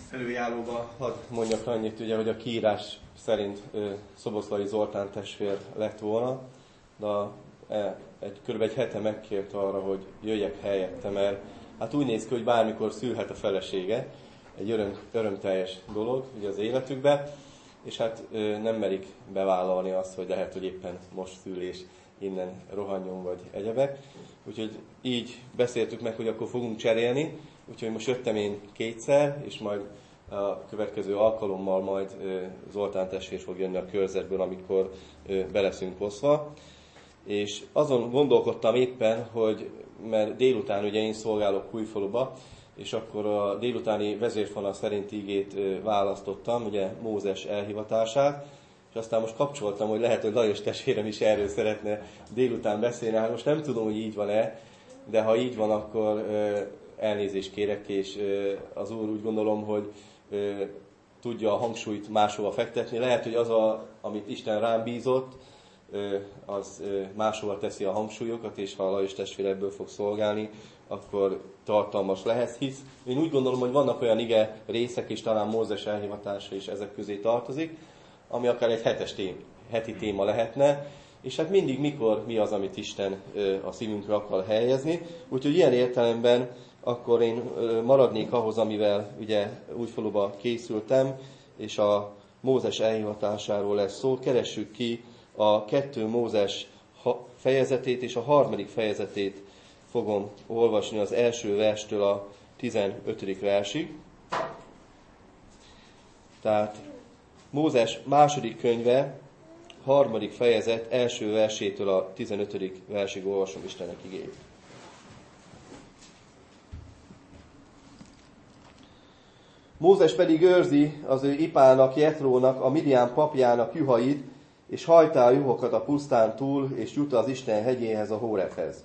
Előjáróba hadd mondjak annyit, ugye, hogy a kiírás szerint Szoboszlai Zoltán testvér lett volna, de kb. Egy hete megkért arra, hogy jöjjek helyette, mert hát úgy néz ki, hogy bármikor szülhet a felesége, egy örömteljes dolog ugye az életükbe, és hát nem merik bevállalni azt, hogy lehet, hogy éppen most szül és innen rohanjon vagy egyebek. Úgyhogy így beszéltük meg, hogy akkor fogunk cserélni, úgyhogy most jöttem én kétszer, és majd a következő alkalommal majd Zoltán testvér fog jönni a körzetből, amikor be leszünk oszva. És azon gondolkodtam éppen, hogy mert délután ugye én szolgálok Újfaluba, és akkor a délutáni vezérfonal szerinti igét választottam, ugye Mózes elhivatását, és aztán most kapcsoltam, hogy lehet, hogy Lajos testvérem is erről szeretne délután beszélni. Hát most nem tudom, hogy így van-e, de ha így van, akkor elnézést kérek, és az Úr úgy gondolom, hogy tudja a hangsúlyt máshova fektetni. Lehet, hogy az, amit Isten rám bízott, az máshova teszi a hangsúlyokat, és ha a Lajos testvér ebből fog szolgálni, akkor tartalmas lehet, hisz én úgy gondolom, hogy vannak olyan ige részek, és talán Mózes elhivatása is ezek közé tartozik, ami akár egy heti téma lehetne, és hát mindig mikor mi az, amit Isten a szívünkre akar helyezni. Úgyhogy ilyen értelemben akkor én maradnék ahhoz, amivel ugye Újfaluba készültem, és a Mózes elhivatásáról lesz szó. Keressük ki a 2 Mózes fejezetét, és a 3. fejezetét fogom olvasni az első verstől a 15. versig. Tehát Mózes második könyve, 3. fejezet, első versétől a 15. versig olvasom Istennek igéjét. Mózes pedig őrzi az ő ipának, Jetrónak, a Midian papjának juhait, és hajtál juhokat a pusztán túl, és jut az Isten hegyéhez, a Hórebhez.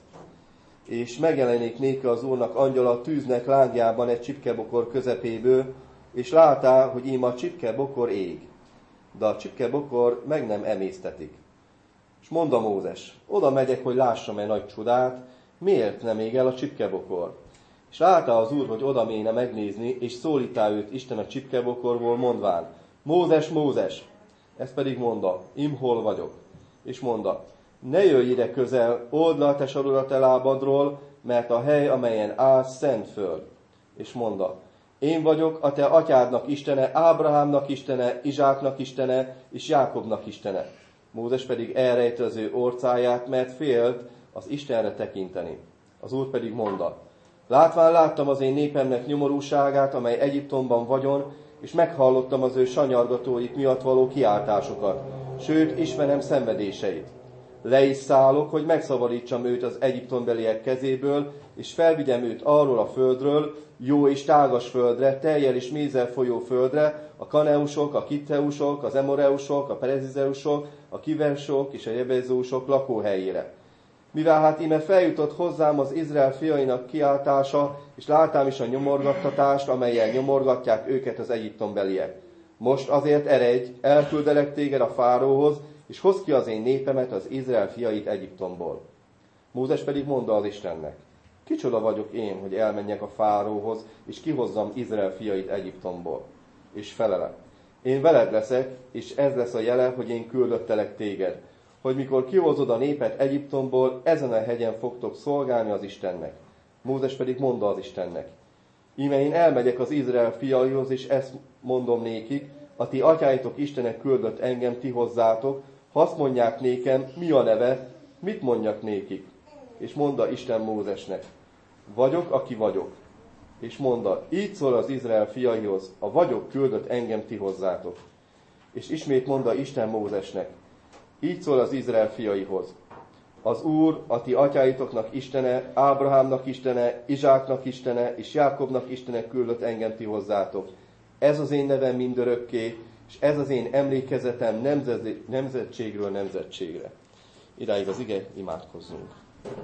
És megjelenik néki az Úrnak angyala tűznek lángjában egy csipkebokor közepéből, és látál, hogy ím a csipkebokor ég, de a csipkebokor meg nem emésztetik. És mondta Mózes, oda megyek, hogy lássam-e nagy csodát, miért nem ég el a csipkebokor? És látta az Úr, hogy oda méne megnézni, és szólítá őt Isten a csipkebokorból, mondván, Mózes, Mózes! Ezt pedig mondta, im hol vagyok? És mondta, ne jöjj ide közel, old le a te sarodat lábadról, mert a hely, amelyen állsz, szent föld. És mondta, én vagyok a te atyádnak Istene, Ábrahámnak Istene, Izsáknak Istene, és Jákobnak Istene. Mózes pedig elrejtette az ő orcáját, mert félt az Istenre tekinteni. Az Úr pedig mondta, látván láttam az én népemnek nyomorúságát, amely Egyiptomban vagyon, és meghallottam az ő sanyargatóik miatt való kiáltásokat, sőt, ismerem szenvedéseit. Le is szállok, hogy megszabadítsam őt az egyiptombeliek kezéből, és felvigyem őt arról a földről, jó és tágas földre, tejjel és mézzel folyó földre, a kaneusok, a kitteusok, az emoreusok, a perizizeusok, a kivesok és a jebezósok lakóhelyére. Mivel hát íme feljutott hozzám az Izrael fiainak kiáltása, és látám is a nyomorgattatást, amellyel nyomorgatják őket az egyiptombeliek. Most azért eredj, elküldelek téged a fáróhoz, és hozd ki az én népemet, az Izrael fiait Egyiptomból. Mózes pedig mondta az Istennek, kicsoda vagyok én, hogy elmenjek a fáróhoz, és kihozzam Izrael fiait Egyiptomból. És felele, én veled leszek, és ez lesz a jele, hogy én küldöttelek téged, hogy mikor kihozod a népet Egyiptomból, ezen a hegyen fogtok szolgálni az Istennek. Mózes pedig mondta az Istennek, íme én elmegyek az Izrael fiaihoz, és ezt mondom nékik, a ti atyáitok Istenek küldött engem ti hozzátok, ha azt mondják nékem, mi a neve, mit mondjak nékik? És mondta Isten Mózesnek, vagyok, aki vagyok. És mondta, így szól az Izrael fiaihoz, a vagyok küldött engem ti hozzátok. És ismét mondta Isten Mózesnek, így szól az Izrael fiaihoz, az Úr, a ti atyáitoknak Istene, Ábrahámnak Istene, Izsáknak Istene, és Jákobnak Istene küldött engem ti hozzátok. Ez az én nevem mindörökké, és ez az én emlékezetem nemzetségről nemzetségre. Idáig az ige, imádkozzunk.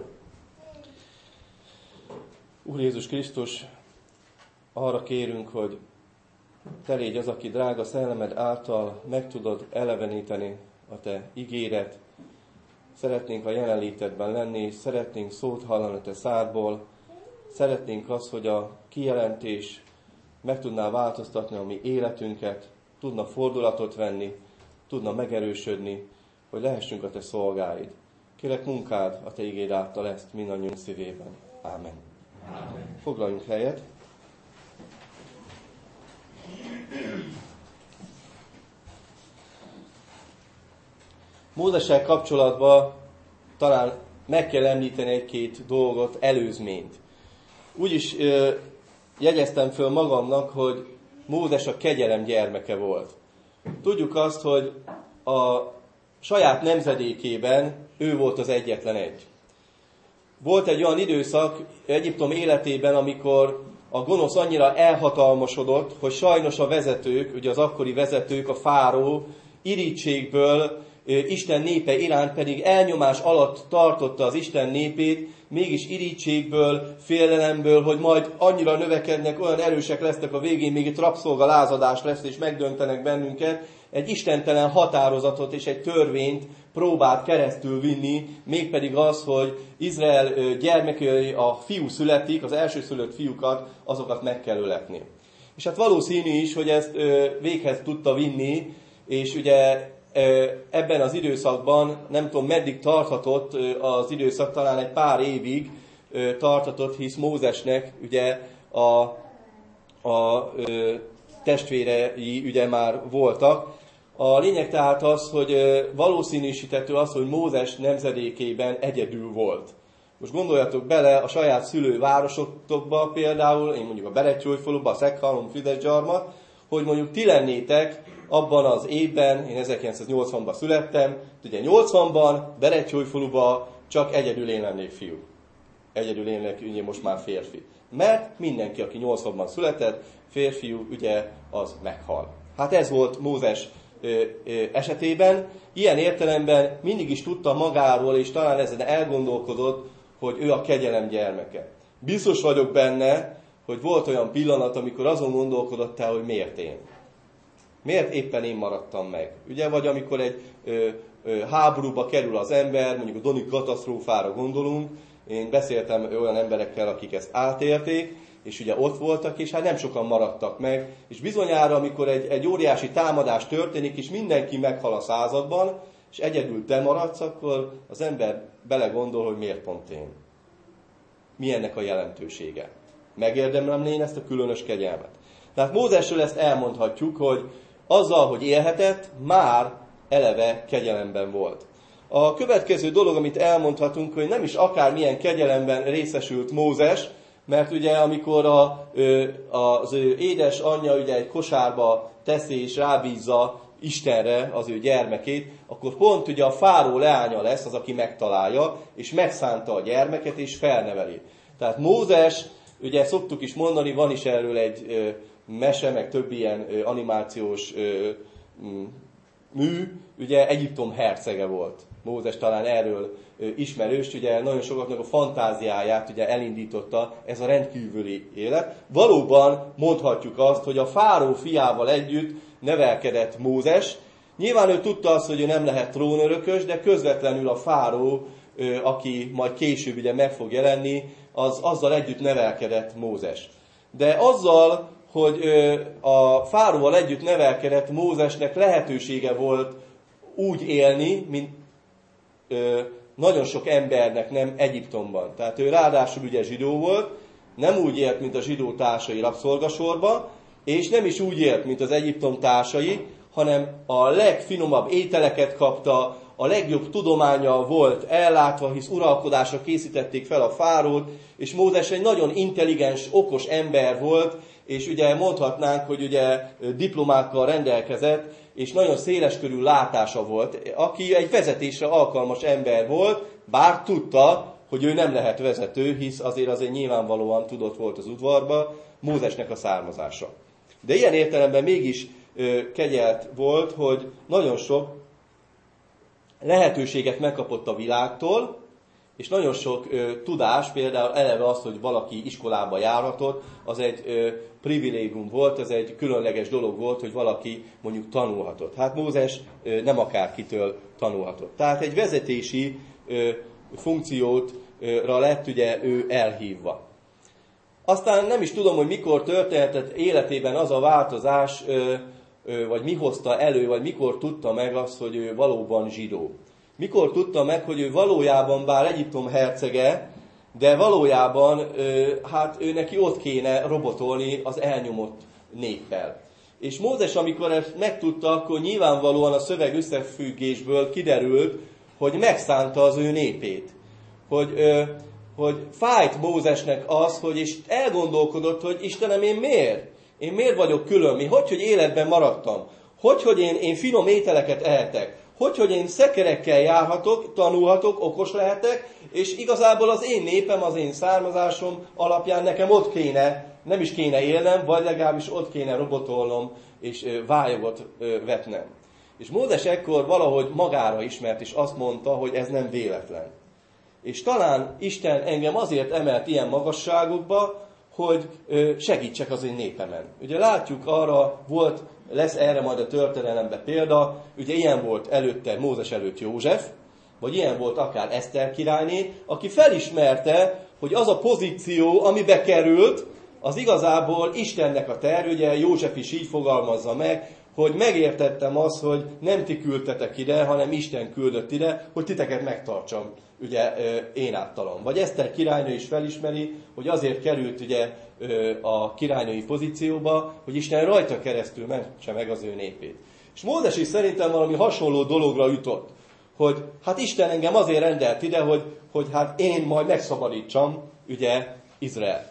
Úr Jézus Krisztus, arra kérünk, hogy te légy az, aki drága szellemed által meg tudod eleveníteni a te igéret. Szeretnénk a jelenlétedben lenni, és szeretnénk szót hallani a te szádból. Szeretnénk azt, hogy a kijelentés meg tudná változtatni a mi életünket, tudna fordulatot venni, tudna megerősödni, hogy lehessünk a te szolgáid. Kérlek, munkád a te igéd által ezt mindannyiunk szívében. Ámen. Foglaljunk helyet. Mózessel kapcsolatban talán meg kell említeni egy-két dolgot, előzményt. Úgyis jegyeztem föl magamnak, hogy Mózes a kegyelem gyermeke volt. Tudjuk azt, hogy a saját nemzedékében ő volt az egyetlen egy. Volt egy olyan időszak Egyiptom életében, amikor a gonosz annyira elhatalmasodott, hogy sajnos a vezetők, ugye az akkori vezetők, a fáró irítségből Isten népe iránt pedig elnyomás alatt tartotta az Isten népét, mégis irítségből, félelemből, hogy majd annyira növekednek, olyan erősek lesznek a végén, még itt rabszolgalázadás lesz, és megdöntenek bennünket, egy istentelen határozatot és egy törvényt próbált keresztül vinni, mégpedig az, hogy Izrael gyermekei, a fiú születik, az elsőszülött fiúkat, azokat meg kell öletni. És hát valószínű is, hogy ezt véghez tudta vinni, és ugye ebben az időszakban, nem tudom meddig tarthatott az időszak, talán egy pár évig tarthatott, hisz Mózesnek ugye a testvérei ugye már voltak. A lényeg tehát az, hogy valószínűsítető az, hogy Mózes nemzedékében egyedül volt. Most gondoljatok bele a saját szülővárosokba például, én mondjuk a Berettyói-faluba, a Szekhalom, Fidesz-Gyarmat, hogy mondjuk ti lennétek abban az évben, én 1980-ban születtem, ugye 80-ban Berettyói-faluban csak egyedül én lennék fiú. Egyedül én lennék ugye most már férfi. Mert mindenki, aki 80-ban született, férfiú, ugye az meghal. Hát ez volt Mózes esetében. Ilyen értelemben mindig is tudta magáról, és talán ezen elgondolkodott, hogy ő a kegyelem gyermeke. Biztos vagyok benne, hogy volt olyan pillanat, amikor azon gondolkodott el, hogy miért én. Miért éppen én maradtam meg? Ugye, vagy amikor egy háborúba kerül az ember, mondjuk a Doni katasztrófára gondolunk, én beszéltem olyan emberekkel, akik ezt átélték, és ugye ott voltak, és hát nem sokan maradtak meg, és bizonyára, amikor egy óriási támadás történik, és mindenki meghal a században, és egyedül te maradsz, akkor az ember belegondol, hogy miért pont én. Mi ennek a jelentősége? Megérdemlem én ezt a különös kegyelmet. Tehát Mózesről ezt elmondhatjuk, hogy azzal, hogy élhetett, már eleve kegyelemben volt. A következő dolog, amit elmondhatunk, hogy nem is akármilyen kegyelemben részesült Mózes, mert ugye amikor az ő édes anyja ugye egy kosárba teszi és rábízza Istenre az ő gyermekét, akkor pont ugye a fáró leánya lesz az, aki megtalálja, és megszánta a gyermeket, és felneveli. Tehát Mózes, ugye szoktuk is mondani, van is erről egy mese, meg több ilyen animációs mű, ugye Egyiptom hercege volt. Mózes talán erről ismerős, ugye nagyon sokaknak a fantáziáját ugye elindította ez a rendkívüli élet. Valóban mondhatjuk azt, hogy a fáró fiával együtt nevelkedett Mózes. Nyilván ő tudta azt, hogy ő nem lehet trónörökös, de közvetlenül a fáró, aki majd később ugye meg fog jelenni, azzal együtt nevelkedett Mózes. De azzal, hogy a fáróval együtt nevelkedett Mózesnek lehetősége volt úgy élni, mint nagyon sok embernek nem Egyiptomban. Tehát ő ráadásul ugye zsidó volt, nem úgy élt, mint a zsidó társai rabszolgasorba, és nem is úgy élt, mint az Egyiptom társai, hanem a legfinomabb ételeket kapta, a legjobb tudománya volt ellátva, hisz uralkodásra készítették fel a fárót, és Mózes egy nagyon intelligens, okos ember volt, és ugye mondhatnánk, hogy ugye diplomákkal rendelkezett, és nagyon széleskörű látása volt, aki egy vezetésre alkalmas ember volt, bár tudta, hogy ő nem lehet vezető, hisz azért nyilvánvalóan tudott volt az udvarba Mózesnek a származása. De ilyen értelemben mégis kegyelt volt, hogy nagyon sok lehetőséget megkapott a világtól, és nagyon sok tudás, például eleve az, hogy valaki iskolába járhatott, az egy privilégium volt, ez egy különleges dolog volt, hogy valaki mondjuk tanulhatott. Hát Mózes nem akárkitől tanulhatott. Tehát egy vezetési funkcióra lett ugye ő elhívva. Aztán nem is tudom, hogy mikor történhetett életében az a változás, vagy mi hozta elő, vagy mikor tudta meg azt, hogy ő valóban zsidó. Mikor tudta meg, hogy ő valójában bár Egyiptom hercege, de valójában ő neki ott kéne robotolni az elnyomott néppel. És Mózes, amikor ezt megtudta, akkor nyilvánvalóan a szöveg összefüggésből kiderült, hogy megszánta az ő népét. Hogy fájt Mózesnek az, és elgondolkodott, hogy Istenem, én miért? Én miért vagyok külön? Hogy életben maradtam? Hogy én finom ételeket ehetek? Hogy én szekerekkel járhatok, tanulhatok, okos lehetek, és igazából az én népem, az én származásom alapján nekem ott kéne, nem is kéne élnem, vagy legalábbis ott kéne robotolnom, és vályogot vetnem. És Mózes ekkor valahogy magára ismert, és azt mondta, hogy ez nem véletlen. És talán Isten engem azért emelt ilyen magasságokba, hogy segítsek az én népemen. Ugye látjuk lesz erre majd a történelemben példa, ugye ilyen volt előtte, Mózes előtt József, vagy ilyen volt akár Eszter királyné, aki felismerte, hogy az a pozíció, amibe került, az igazából Istennek a terv, ugye József is így fogalmazza meg, hogy megértettem azt, hogy nem ti küldtetek ide, hanem Isten küldött ide, hogy titeket megtartsam, ugye én általam. Vagy Eszter királynő is felismeri, hogy azért került ugye a királynői pozícióba, hogy Isten rajta keresztül mentse meg az ő népét. És Mózes is szerintem valami hasonló dologra jutott, hogy hát Isten engem azért rendelt ide, hogy hát én majd megszabadítsam ugye Izraelt.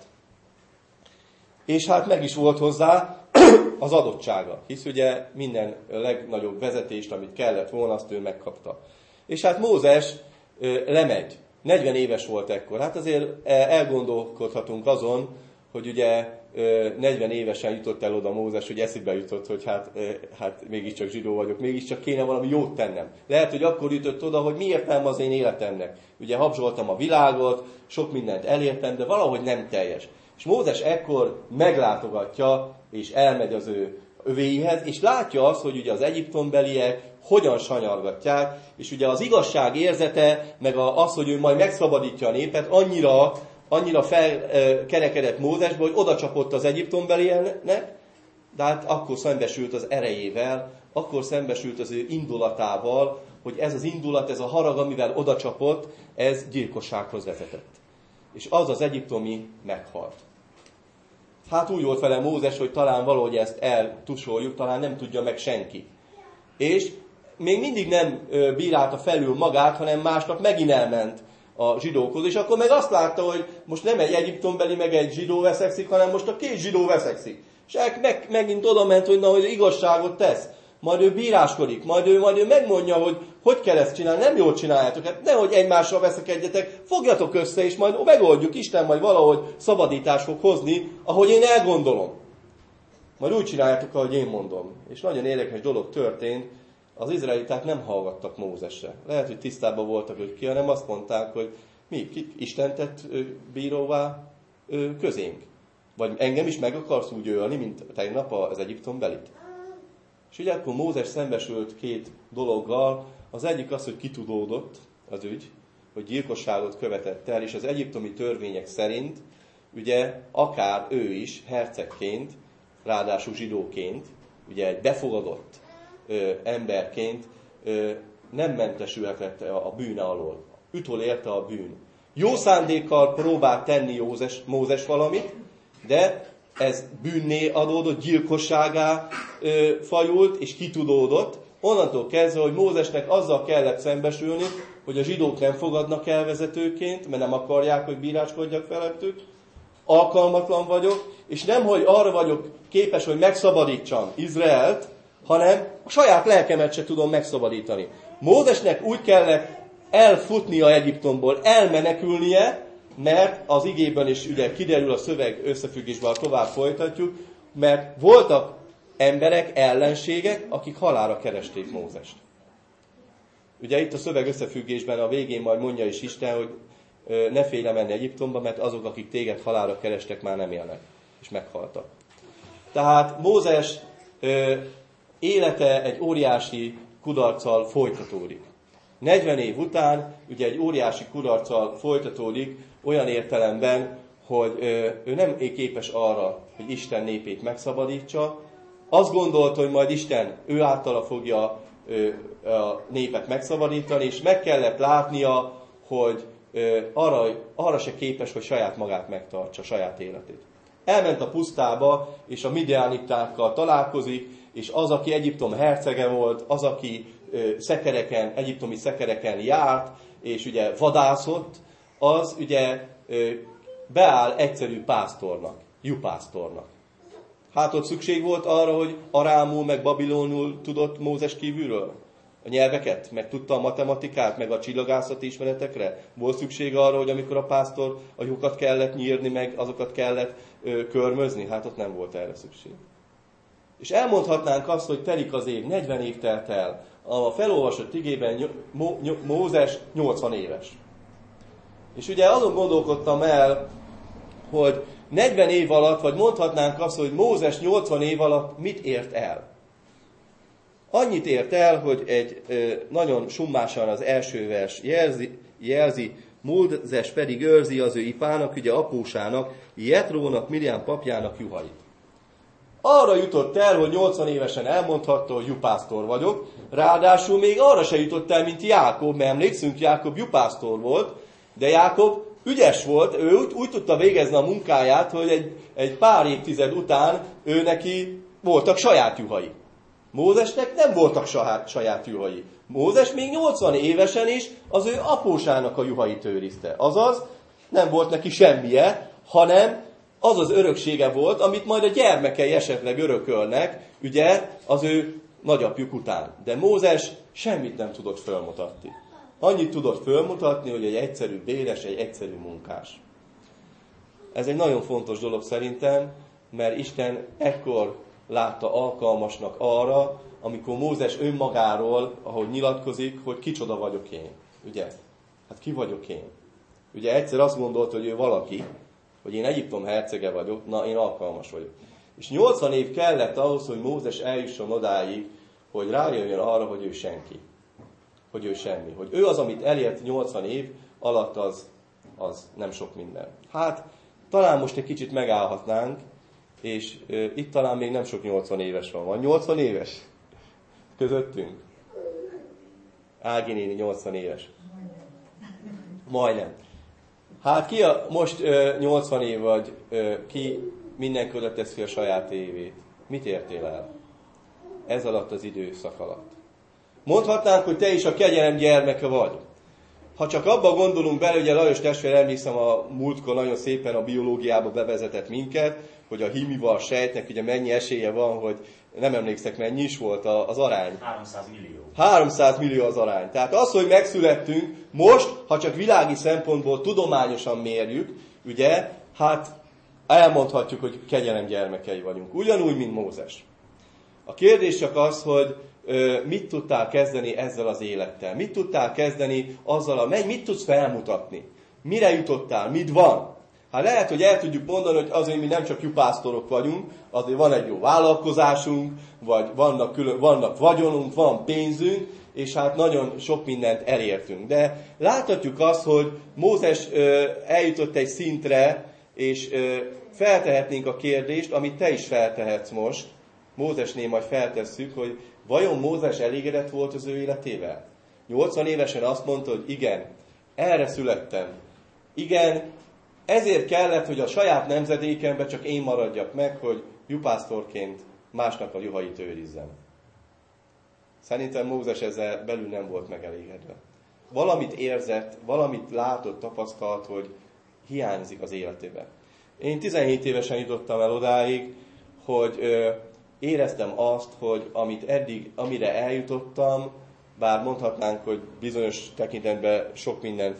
És hát meg is volt hozzá az adottsága, hisz ugye minden legnagyobb vezetést, amit kellett volna, azt ő megkapta. És hát Mózes lemegy. 40 éves volt ekkor. Hát azért elgondolkodhatunk azon, hogy ugye 40 évesen jutott el oda Mózes, hogy eszébe jutott, hogy hát mégiscsak zsidó vagyok, mégiscsak kéne valami jót tennem. Lehet, hogy akkor jutott oda, hogy mi értelme az én életemnek. Ugye habzsoltam a világot, sok mindent elértem, de valahogy nem teljes. És Mózes ekkor meglátogatja, és elmegy az övéihez, és látja azt, hogy ugye az egyiptombeliek hogyan sanyargatják, és ugye az igazság érzete, meg az, hogy ő majd megszabadítja a népet, annyira felkerekedett Mózesbe, hogy oda csapott az egyiptombelieknek, de hát akkor szembesült az erejével, akkor szembesült az ő indulatával, hogy ez az indulat, ez a harag, amivel oda csapott, ez gyilkossághoz vezetett. És az egyiptomi meghalt. Hát úgy volt vele Mózes, hogy talán valahogy ezt eltusoljuk, talán nem tudja meg senki. És még mindig nem bírálta felül magát, hanem másnap megint elment a zsidókhoz. És akkor meg azt látta, hogy most nem egy egyiptombeli, meg egy zsidó veszekszik, hanem most a két zsidó veszekszik. És megint oda ment, hogy igazságot tesz. Majd ő bíráskodik, majd ő megmondja, hogy kell ezt csinálni, nem jól csináljátok. Hát nehogy egymással veszekedjetek, fogjatok össze, és majd megoldjuk, Isten majd valahogy szabadítást fog hozni, ahogy én elgondolom. Majd úgy csináljátok, ahogy én mondom. És nagyon érdekes dolog történt, az izraeliták nem hallgattak Mózesre. Lehet, hogy tisztában voltak, hogy ki, hanem azt mondták, hogy Isten tett bíróvá közénk. Vagy engem is meg akarsz úgy ölni, mint tegnap az egyiptombelit. És ugye akkor Mózes szembesült két dologgal. Az egyik az, hogy kitudódott az ügy, hogy gyilkosságot követett el, és az egyiptomi törvények szerint, ugye akár ő is hercegként, ráadásul zsidóként, ugye egy befogadott emberként nem mentesülhetett a bűne alól. Ütől érte a bűn. Jó szándékkal próbált tenni Mózes valamit, de ez bűnné adódott, gyilkosságá fajult, és kitudódott. Onnantól kezdve, hogy Mózesnek azzal kellett szembesülni, hogy a zsidók nem fogadnak el vezetőként, mert nem akarják, hogy bíráskodjak felettük, alkalmatlan vagyok, és nem, hogy arra vagyok képes, hogy megszabadítsam Izraelt, hanem a saját lelkemet se tudom megszabadítani. Mózesnek úgy kellett elfutnia Egyiptomból, elmenekülnie, mert az igében is ugye kiderül a szöveg összefüggésben, tovább folytatjuk, mert voltak emberek, ellenségek, akik halálra keresték Mózest. Ugye itt a szöveg összefüggésben a végén majd mondja is Isten, hogy ne félj menni Egyiptomba, mert azok, akik téged halálra kerestek, már nem élnek, és meghaltak. Tehát Mózes élete egy óriási kudarccal folytatódik. 40 év után ugye egy óriási kudarccal folytatódik olyan értelemben, hogy ő nem képes arra, hogy Isten népét megszabadítsa. Azt gondolta, hogy majd Isten ő általa fogja a népet megszabadítani, és meg kellett látnia, hogy arra se képes, hogy saját magát megtartsa, saját életét. Elment a pusztába, és a midianitákkal találkozik, és az, aki Egyiptom hercege volt, az, aki egyiptomi szekereken járt, és ugye vadászott, az ugye beáll egyszerű pásztornak, juhásztornak. Hát ott szükség volt arra, hogy arámul, meg babilonul tudott Mózes kívülről a nyelveket, meg tudta a matematikát, meg a csillagászati ismeretekre. Volt szükség arra, hogy amikor a pásztor a lyukat kellett nyírni, meg azokat kellett körmözni, hát ott nem volt erre szükség. És elmondhatnánk azt, hogy telik az év, 40 év telt el. A felolvasott igében Mózes 80 éves. És ugye azon gondolkodtam el, hogy 40 év alatt, vagy mondhatnánk azt, hogy Mózes 80 év alatt mit ért el. Annyit ért el, hogy egy nagyon summásan az első vers jelzi, Mózes pedig őrzi az ő ipának, ugye apósának, Jetrónak, Miriam papjának juhait. Arra jutott el, hogy 80 évesen elmondhatta, hogy juhásztor vagyok, ráadásul még arra se jutott el, mint Jákob, mert emlékszünk, Jákob juhásztor volt, de Jákob ügyes volt, ő úgy tudta végezni a munkáját, hogy egy pár évtized után ő neki voltak saját juhai. Mózesnek nem voltak saját juhai. Mózes még 80 évesen is az ő apósának a juhait őrizte. Azaz nem volt neki semmije, hanem az az öröksége volt, amit majd a gyermekei esetleg örökölnek, ugye, az ő nagyapjuk után. De Mózes semmit nem tudott fölmutatni. Annyit tudott fölmutatni, hogy egy egyszerű béres, egy egyszerű munkás. Ez egy nagyon fontos dolog szerintem, mert Isten ekkor látta alkalmasnak arra, amikor Mózes önmagáról, ahogy nyilatkozik, hogy kicsoda vagyok én. Ugye? Hát ki vagyok én? Ugye egyszer azt gondolta, hogy ő valaki, hogy én Egyiptom hercege vagyok, na én alkalmas vagyok. És 80 év kellett ahhoz, hogy Mózes eljusson odáig, hogy rájöjjön arra, hogy ő senki. Hogy ő semmi. Hogy ő az, amit elért 80 év alatt, az nem sok minden. Hát, talán most egy kicsit megállhatnánk, és itt talán még nem sok 80 éves van. Van 80 éves? Közöttünk? Ági néni 80 éves. Majdnem. Hát ki most 80 év vagy, ki minden között teszi a saját évét? Mit értél el? Ez alatt az időszak alatt. Mondhatnánk, hogy te is a kegyelem gyermeke vagy. Ha csak abba gondolunk bele, ugye Lajos testvér, emlékszem, a múltkor nagyon szépen a biológiába bevezetett minket, hogy a hímival sejtnek ugye mennyi esélye van, hogy nem emlékszek mennyi is volt az arány. 300 millió. 300 millió az arány. Tehát az, hogy megszülettünk, most, ha csak világi szempontból tudományosan mérjük, ugye, hát elmondhatjuk, hogy kegyelem gyermekei vagyunk. Ugyanúgy, mint Mózes. A kérdés csak az, hogy mit tudtál kezdeni ezzel az élettel? Mit tudtál kezdeni azzal, mit tudsz felmutatni? Mire jutottál? Mit van? Hát lehet, hogy el tudjuk mondani, hogy azért mi nem csak juhásztorok vagyunk, azért van egy jó vállalkozásunk, vagy vannak vagyonunk, van pénzünk, és hát nagyon sok mindent elértünk. De láthatjuk azt, hogy Mózes eljutott egy szintre, és feltehetnénk a kérdést, amit te is feltehetsz most, Mózesnél majd feltesszük, hogy vajon Mózes elégedett volt az ő életével? 80 évesen azt mondta, hogy igen, erre születtem. Igen, ezért kellett, hogy a saját nemzedékemben csak én maradjak meg, hogy juhásztorként másnak a juhait őrizzem. Szerintem Mózes ezzel belül nem volt megelégedve. Valamit érzett, valamit látott, tapasztalt, hogy hiányzik az életében. Én 17 évesen jutottam el odáig, hogy éreztem azt, hogy amire eljutottam, bár mondhatnánk, hogy bizonyos tekintetben sok mindent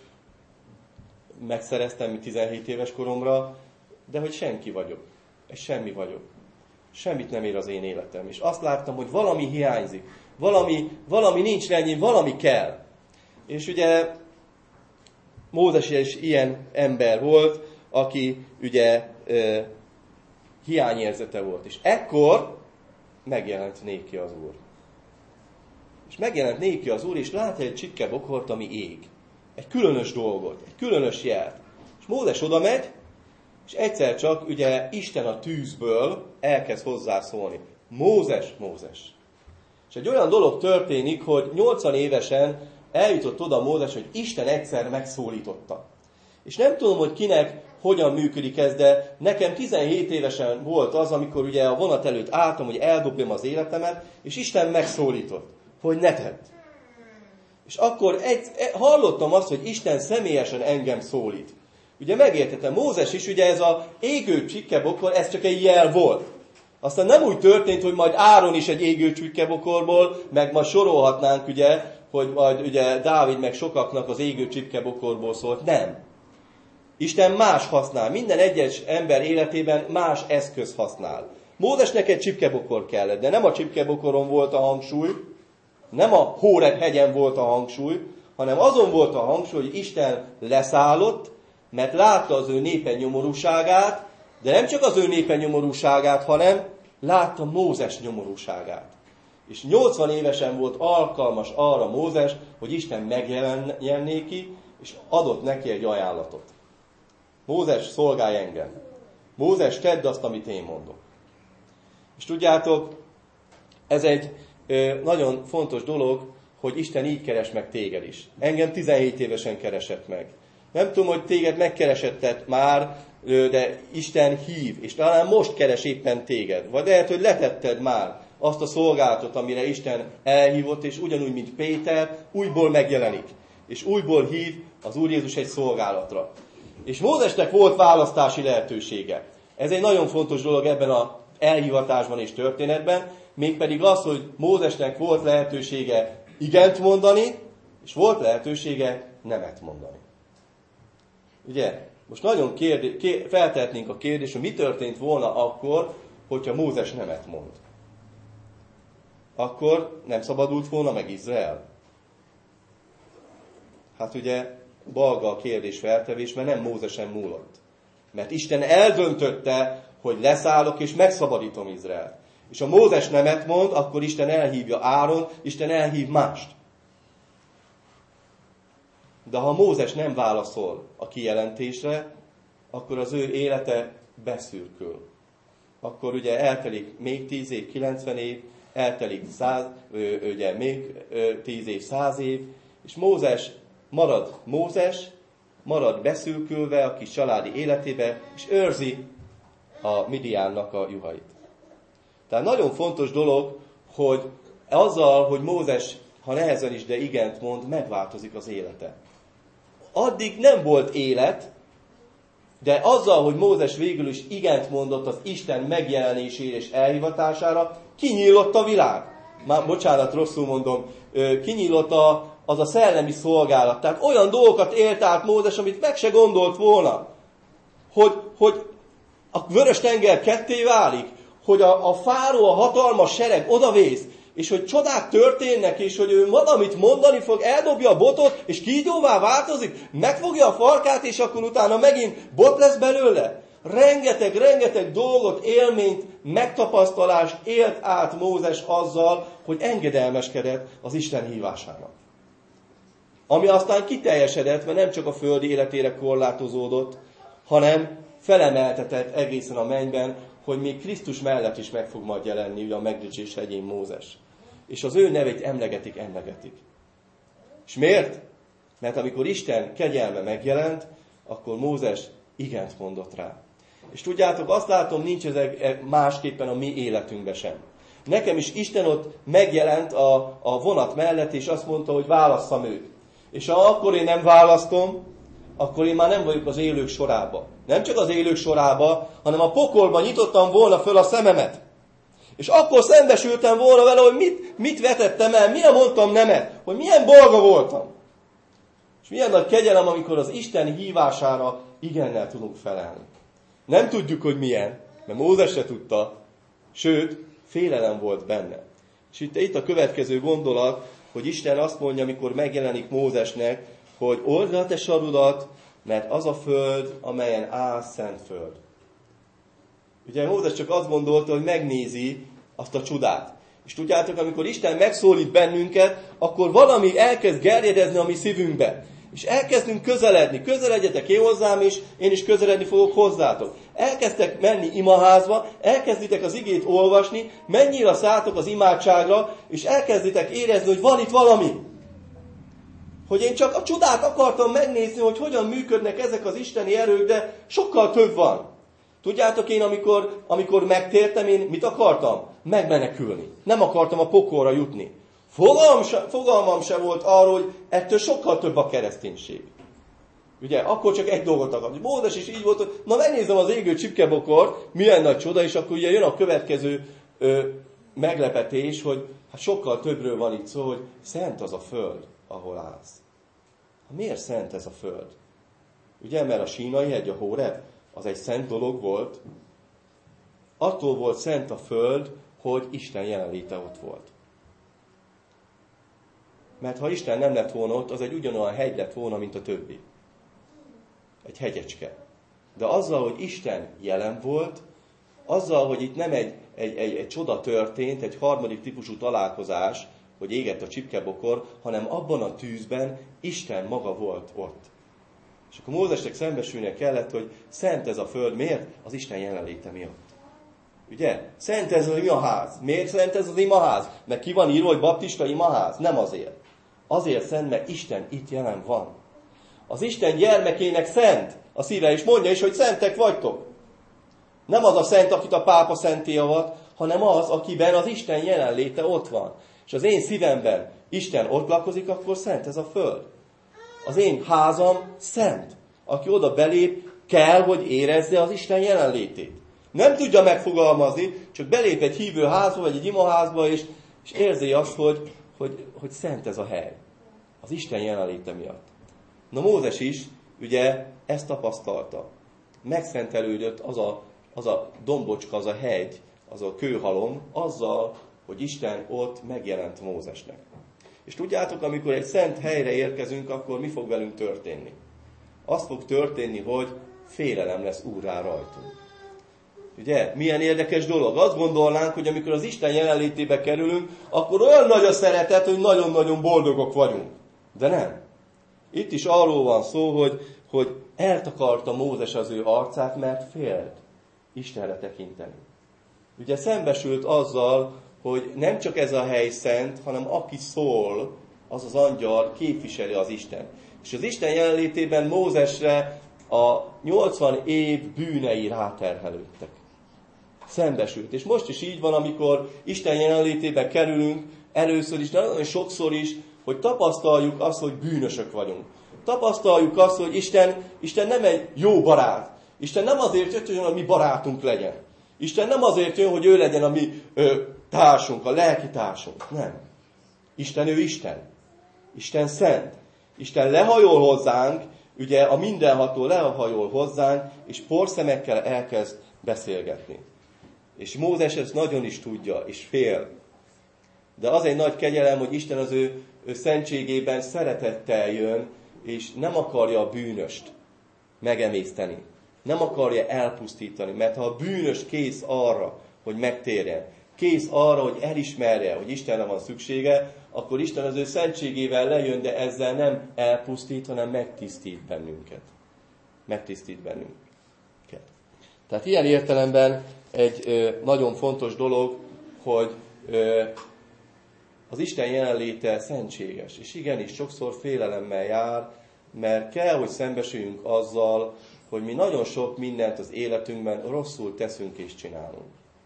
megszereztem 17 éves koromra, de hogy senki vagyok. Egy semmi vagyok. Semmit nem ér az én életem. És azt láttam, hogy valami hiányzik. Valami nincs rendjén, valami kell. És ugye Mózes is ilyen ember volt, aki ugye hiányérzete volt. És ekkor megjelent néki az Úr. És megjelent néki az Úr, és lát egy csipke bokort, ami ég. Egy különös dolgot, egy különös jelt. És Mózes oda megy, És egyszer csak ugye Isten a tűzből elkezd hozzászólni. Mózes, Mózes. És egy olyan dolog történik, hogy 80 évesen eljutott oda Mózes, hogy Isten egyszer megszólította. És nem tudom, hogy kinek hogyan működik ez, de nekem 17 évesen volt az, amikor ugye a vonat előtt álltam, hogy eldobjam az életemet, és Isten megszólított, hogy ne tedd. És akkor hallottam azt, hogy Isten személyesen engem szólít. Ugye megértettem, Mózes is, ugye ez az égő csikkebokor, ez csak egy jel volt. Aztán nem úgy történt, hogy majd Áron is egy égő csikkebokorból, meg majd sorolhatnánk, ugye, hogy majd ugye Dávid meg sokaknak az égő csipkebokorból szólt. Nem. Isten más használ. Minden egyes ember életében más eszköz használ. Mózesnek egy csipkebokor kellett, de nem a csipkebokoron volt a hangsúly, nem a Hóreb hegyen volt a hangsúly, hanem azon volt a hangsúly, hogy Isten leszállott, mert látta az ő népe nyomorúságát, de nem csak az ő népe nyomorúságát, hanem látta Mózes nyomorúságát. És 80 évesen volt alkalmas arra Mózes, hogy Isten megjelenjen néki, és adott neki egy ajánlatot. Mózes, szolgálj engem. Mózes, tedd azt, amit én mondok. És tudjátok, ez egy nagyon fontos dolog, hogy Isten így keres meg téged is. Engem 17 évesen keresett meg. Nem tudom, hogy téged megkeresettet már, de Isten hív, és talán most keres éppen téged. Vagy lehet, hogy letetted már azt a szolgálatot, amire Isten elhívott, és ugyanúgy, mint Péter, újból megjelenik. És újból hív az Úr Jézus egy szolgálatra. És Mózesnek volt választási lehetősége. Ez egy nagyon fontos dolog ebben az elhivatásban és történetben, mégpedig az, hogy Mózesnek volt lehetősége igent mondani, és volt lehetősége nemet mondani. Ugye? Most nagyon feltehetnénk a kérdést, hogy mi történt volna akkor, hogyha Mózes nemet mond. Akkor nem szabadult volna meg Izrael? Hát ugye balga a kérdés feltevés, mert nem Mózesen múlott. Mert Isten eldöntötte, hogy leszállok és megszabadítom Izraelt. És ha Mózes nemet mond, akkor Isten elhívja Áron, Isten elhív mást. De ha Mózes nem válaszol a kijelentésre, akkor az ő élete beszürkül. Akkor ugye eltelik még 10 év, 90 év, eltelik 100, ugye még 10 év, 100 év, és Mózes marad beszürkülve a kis családi életébe, és őrzi a Midiánnak a juhait. Tehát nagyon fontos dolog, hogy azzal, hogy Mózes, ha nehezen is, de igent mond, megváltozik az élete. Addig nem volt élet, de azzal, hogy Mózes végül is igent mondott az Isten megjelenésére és elhivatására, kinyílott a világ. Már bocsánat, rosszul mondom, kinyílott az a szellemi szolgálat. Tehát olyan dolgokat élt át Mózes, amit meg se gondolt volna. Hogy a Vörös-tenger ketté válik, hogy a fáró, a hatalmas sereg odavész, és hogy csodák történnek, és hogy ő valamit mondani fog, eldobja a botot, és kígyóvá változik, megfogja a farkát, és akkor utána megint bot lesz belőle. Rengeteg dolgot, élményt, megtapasztalást élt át Mózes azzal, hogy engedelmeskedett az Isten hívásának. Ami aztán kiteljesedett, mert nem csak a földi életére korlátozódott, hanem felemeltetett egészen a mennyben, hogy még Krisztus mellett is meg fog majd jelenni, ugye a megdicsés hegyén Mózes. És az ő nevét emlegetik. És miért? Mert amikor Isten kegyelme megjelent, akkor Mózes igent mondott rá. És tudjátok, azt látom, nincs ez másképpen a mi életünkben sem. Nekem is Isten ott megjelent a vonat mellett, és azt mondta, hogy válasszam őt. És ha akkor én nem választom, akkor én már nem vagyok az élők sorába. Nem csak az élők sorába, hanem a pokolban nyitottam volna föl a szememet. És akkor szembesültem volna vele, hogy mit vetettem el, milyen mondtam nemet, hogy milyen bolga voltam. És milyen nagy kegyelem, amikor az Isten hívására igennel tudunk felelni. Nem tudjuk, hogy milyen, mert Mózes se tudta, sőt, félelem volt benne. És itt a következő gondolat, hogy Isten azt mondja, amikor megjelenik Mózesnek, hogy old le a te sarudat, mert az a föld, amelyen áll szent föld. Ugye Mózes csak azt gondolta, hogy megnézi azt a csodát. És tudjátok, amikor Isten megszólít bennünket, akkor valami elkezd gerjedezni a mi szívünkbe. És elkezdünk közeledni. Közeledjetek én hozzám is, én is közeledni fogok hozzátok. Elkezdtek menni imaházba, elkezditek az igét olvasni, mennyire szálltok az imádságra, és elkezditek érezni, hogy van itt valami. Hogy én csak a csodát akartam megnézni, hogy hogyan működnek ezek az isteni erők, de sokkal több van. Tudjátok, én amikor megtértem, én mit akartam? Megmenekülni. Nem akartam a pokolra jutni. Fogalmam se volt arról, hogy ettől sokkal több a kereszténység. Ugye, akkor csak egy dolgot akartam. Mózes is így volt, hogy na megnézem az égő csipkebokort, milyen nagy csoda, és akkor ugye jön a következő meglepetés, hogy hát sokkal többről van itt szó, hogy szent az a föld, ahol állsz. Miért szent ez a föld? Ugye, mert a Sínai hegy, a Hóreb, az egy szent dolog volt. Attól volt szent a föld, hogy Isten jelenléte ott volt. Mert ha Isten nem lett volna ott, az egy ugyanolyan hegy lett volna, mint a többi. Egy hegyecske. De azzal, hogy Isten jelen volt, azzal, hogy itt nem egy csoda történt, egy harmadik típusú találkozás, hogy égett a csipkebokor, hanem abban a tűzben Isten maga volt ott. És akkor Mózesnek szembesülnie kellett, hogy szent ez a föld. Miért? Az Isten jelenléte miatt. Ugye? Szent ez az imaház. Miért szent ez az imaház? Mert ki van írva, hogy baptista imaház? Nem azért. Azért szent, mert Isten itt jelen van. Az Isten gyermekének szent a szíve, és mondja is, hogy szentek vagytok. Nem az a szent, akit a pápa szenté avat, hanem az, akiben az Isten jelenléte ott van. És az én szívemben Isten ott lakozik, akkor szent ez a föld. Az én házam szent. Aki oda belép, kell, hogy érezze az Isten jelenlétét. Nem tudja megfogalmazni, csak belép egy hívő házba, vagy egy imaházba, és érzi azt, hogy szent ez a hely. Az Isten jelenléte miatt. Na Mózes is, ugye, ezt tapasztalta. Megszentelődött az a dombocska, az a hegy, az a kőhalom, azzal, hogy Isten ott megjelent Mózesnek. És tudjátok, amikor egy szent helyre érkezünk, akkor mi fog velünk történni? Az fog történni, hogy félelem lesz úrrá rajtunk. Ugye? Milyen érdekes dolog. Azt gondolnánk, hogy amikor az Isten jelenlétébe kerülünk, akkor olyan nagy a szeretet, hogy nagyon-nagyon boldogok vagyunk. De nem. Itt is arról van szó, hogy eltakarta Mózes az ő arcát, mert félt Istenre tekinteni. Ugye szembesült azzal, hogy nem csak ez a hely szent, hanem aki szól, az az angyal képviseli az Isten. És az Isten jelenlétében Mózesre a 80 év bűnei ráterhelődtek. Szembesült. És most is így van, amikor Isten jelenlétébe kerülünk, először is, de nagyon sokszor is, hogy tapasztaljuk azt, hogy bűnösök vagyunk. Tapasztaljuk azt, hogy Isten nem egy jó barát. Isten nem azért jött, hogy a mi barátunk legyen. Isten nem azért jön, hogy ő legyen a mi társunk, a lelki társunk. Nem. Isten ő Isten. Isten szent. Isten lehajol hozzánk, ugye a mindenható lehajol hozzánk, és porszemekkel elkezd beszélgetni. És Mózes ezt nagyon is tudja, és fél. De az egy nagy kegyelem, hogy Isten az ő szentségében szeretettel jön, és nem akarja a bűnöst megemészteni. Nem akarja elpusztítani, mert ha a bűnös kész arra, hogy megtérjen, kész arra, hogy elismerje, hogy Istenre van szüksége, akkor Isten az ő szentségével lejön, de ezzel nem elpusztít, hanem megtisztít bennünket. Megtisztít bennünket. Tehát ilyen értelemben egy nagyon fontos dolog, hogy az Isten jelenléte szentséges. És igenis, sokszor félelemmel jár, mert kell, hogy szembesüljünk azzal, hogy mi nagyon sok mindent az életünkben rosszul teszünk és csinálunk.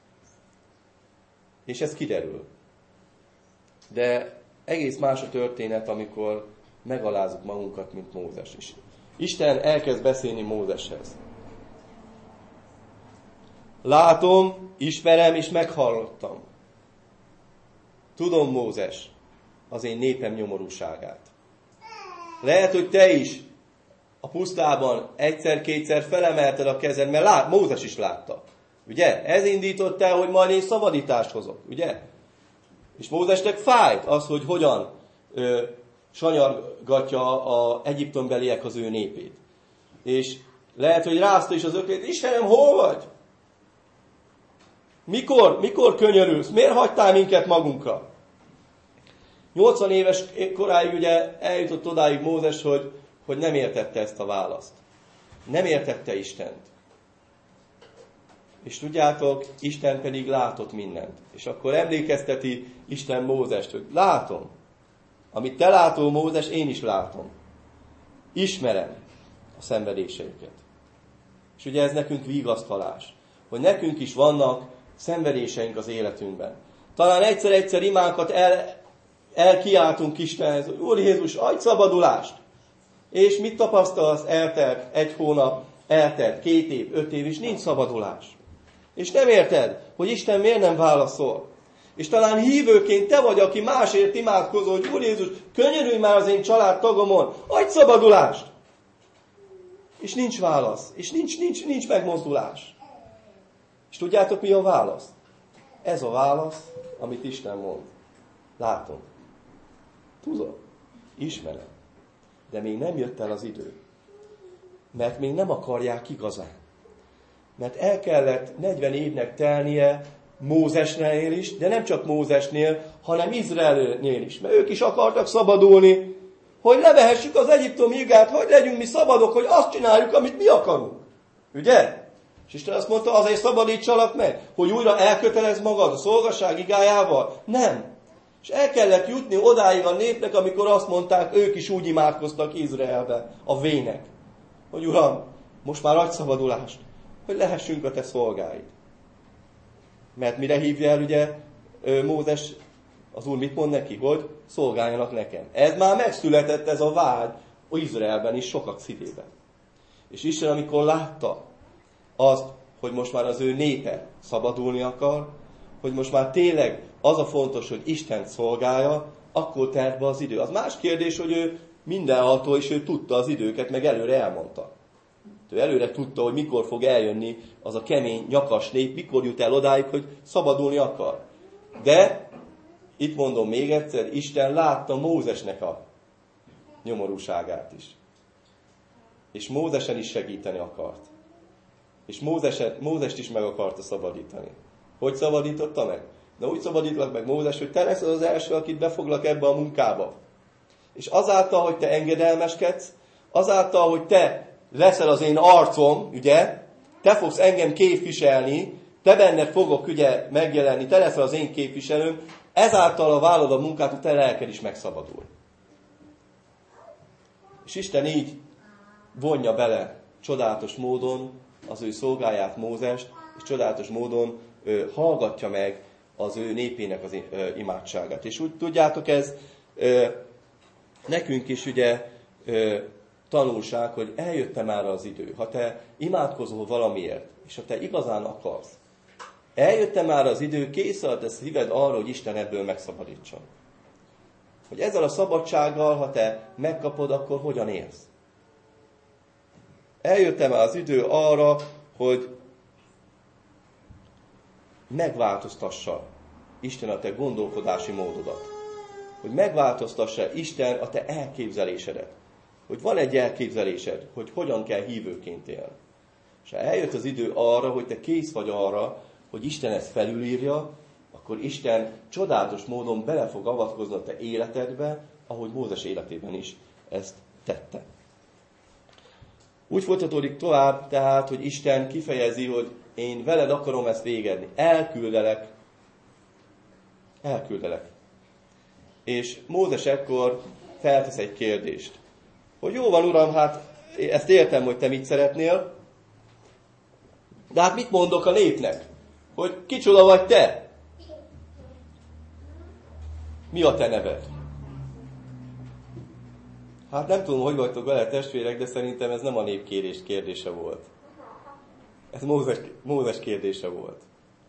És ez kiderül. De egész más a történet, amikor megalázunk magunkat, mint Mózes is. Isten elkezd beszélni Mózeshez. Látom, ismerem és meghallottam. Tudom, Mózes, az én népem nyomorúságát. Lehet, hogy te is a pusztában egyszer-kétszer felemelted a kezed, mert Mózes is látta. Ugye? Ez indított el, hogy majd én szabadítást hozok. Ugye? És Mózesnek fájt az, hogy hogyan sanyargatja az egyiptombeliek az ő népét. És lehet, hogy rázta is az öklét, Istenem, hol vagy? Mikor könyörülsz? Miért hagytál minket magunkra? 80 éves koráig ugye eljutott odáig Mózes, hogy hogy nem értette ezt a választ. Nem értette Istent. És tudjátok, Isten pedig látott mindent. És akkor emlékezteti Isten Mózest, hogy látom. Amit te látol, Mózes, én is látom. Ismerem a szenvedéseiket. És ugye ez nekünk vigasztalás, hogy nekünk is vannak szenvedéseink az életünkben. Talán egyszer imánkat elkiáltunk Istenhez, hogy Úr Jézus, adj szabadulást! És mit tapasztalsz? Eltelt 1 hónap, eltelt 2 év, 5 év, és nincs szabadulás. És nem érted, hogy Isten miért nem válaszol. És talán hívőként te vagy, aki másért imádkozol, hogy Úr Jézus, könyörülj már az én családtagomon, adj szabadulást! És nincs válasz, és nincs megmozdulás. És tudjátok, mi a válasz? Ez a válasz, amit Isten mond. Látom. Tudom. Ismerem. De még nem jött el az idő. Mert még nem akarják igazán. Mert el kellett 40 évnek telnie Mózesnél is, de nem csak Mózesnél, hanem Izraelnél is. Mert ők is akartak szabadulni, hogy levehessük az egyiptomi igát, hogy legyünk mi szabadok, hogy azt csináljuk, amit mi akarunk. Ugye? És Isten azt mondta, azért szabadítsalak meg, hogy újra elkötelez magad a szolgaság igájával? Nem. És el kellett jutni odáig a népnek, amikor azt mondták, ők is úgy imádkoztak Izraelbe, a vének, hogy Uram, most már adj szabadulást, hogy lehessünk a te szolgáid. Mert mire hívja el ugye Mózes, az Úr mit mond neki? Hogy szolgáljanak nekem. Ez már megszületett, ez a vágy Izraelben is, sokak szívében. És Isten, amikor látta azt, hogy most már az ő népe szabadulni akar, hogy most már tényleg az a fontos, hogy Istent szolgálja, akkor telt be az idő. Az más kérdés, hogy ő mindenható, és ő tudta az időket, meg előre elmondta. Ő előre tudta, hogy mikor fog eljönni az a kemény, nyakas nép, mikor jut el odáig, hogy szabadulni akar. De, itt mondom még egyszer, Isten látta Mózesnek a nyomorúságát is. És Mózesen is segíteni akart. És Mózest is meg akarta szabadítani. Hogy szabadította meg? Na úgy szabadítlak meg Mózes, hogy te leszel az első, akit befoglak ebbe a munkába. És azáltal, hogy te engedelmeskedsz, azáltal, hogy te leszel az én arcom, ugye, te fogsz engem képviselni, te benned fogok ugye megjelenni, te leszel az én képviselőm, ezáltal a vállod a munkát, hogy te lelked is megszabadul. És Isten így vonja bele csodálatos módon az ő szolgáját, Mózest, és csodálatos módon hallgatja meg az ő népének az imádságát. És úgy tudjátok, ez nekünk is ugye tanulság, hogy eljött már az idő. Ha te imádkozol valamiért, és ha te igazán akarsz, eljött már az idő, kész a te szíved arra, hogy Isten ebből megszabadítson. Hogy ezzel a szabadsággal, ha te megkapod, akkor hogyan élsz? Eljött már az idő arra, hogy megváltoztassa Isten a te gondolkodási módodat. Hogy megváltoztassa Isten a te elképzelésedet. Hogy van egy elképzelésed, hogy hogyan kell hívőként élni. És ha eljött az idő arra, hogy te kész vagy arra, hogy Isten ezt felülírja, akkor Isten csodálatos módon bele fog avatkozni a te életedbe, ahogy Mózes életében is ezt tette. Úgy folytatódik tovább, tehát, hogy Isten kifejezi, hogy én veled akarom ezt végezni. Elküldelek. És Mózes ekkor feltesz egy kérdést. Hogy jó van, Uram, hát ezt értem, hogy te mit szeretnél, de hát mit mondok a népnek? Hogy kicsoda vagy te? Mi a te neved? Hát nem tudom, hogy vagytok vele testvérek, de szerintem ez nem a nép kérdése volt. Ez Mózes kérdése volt.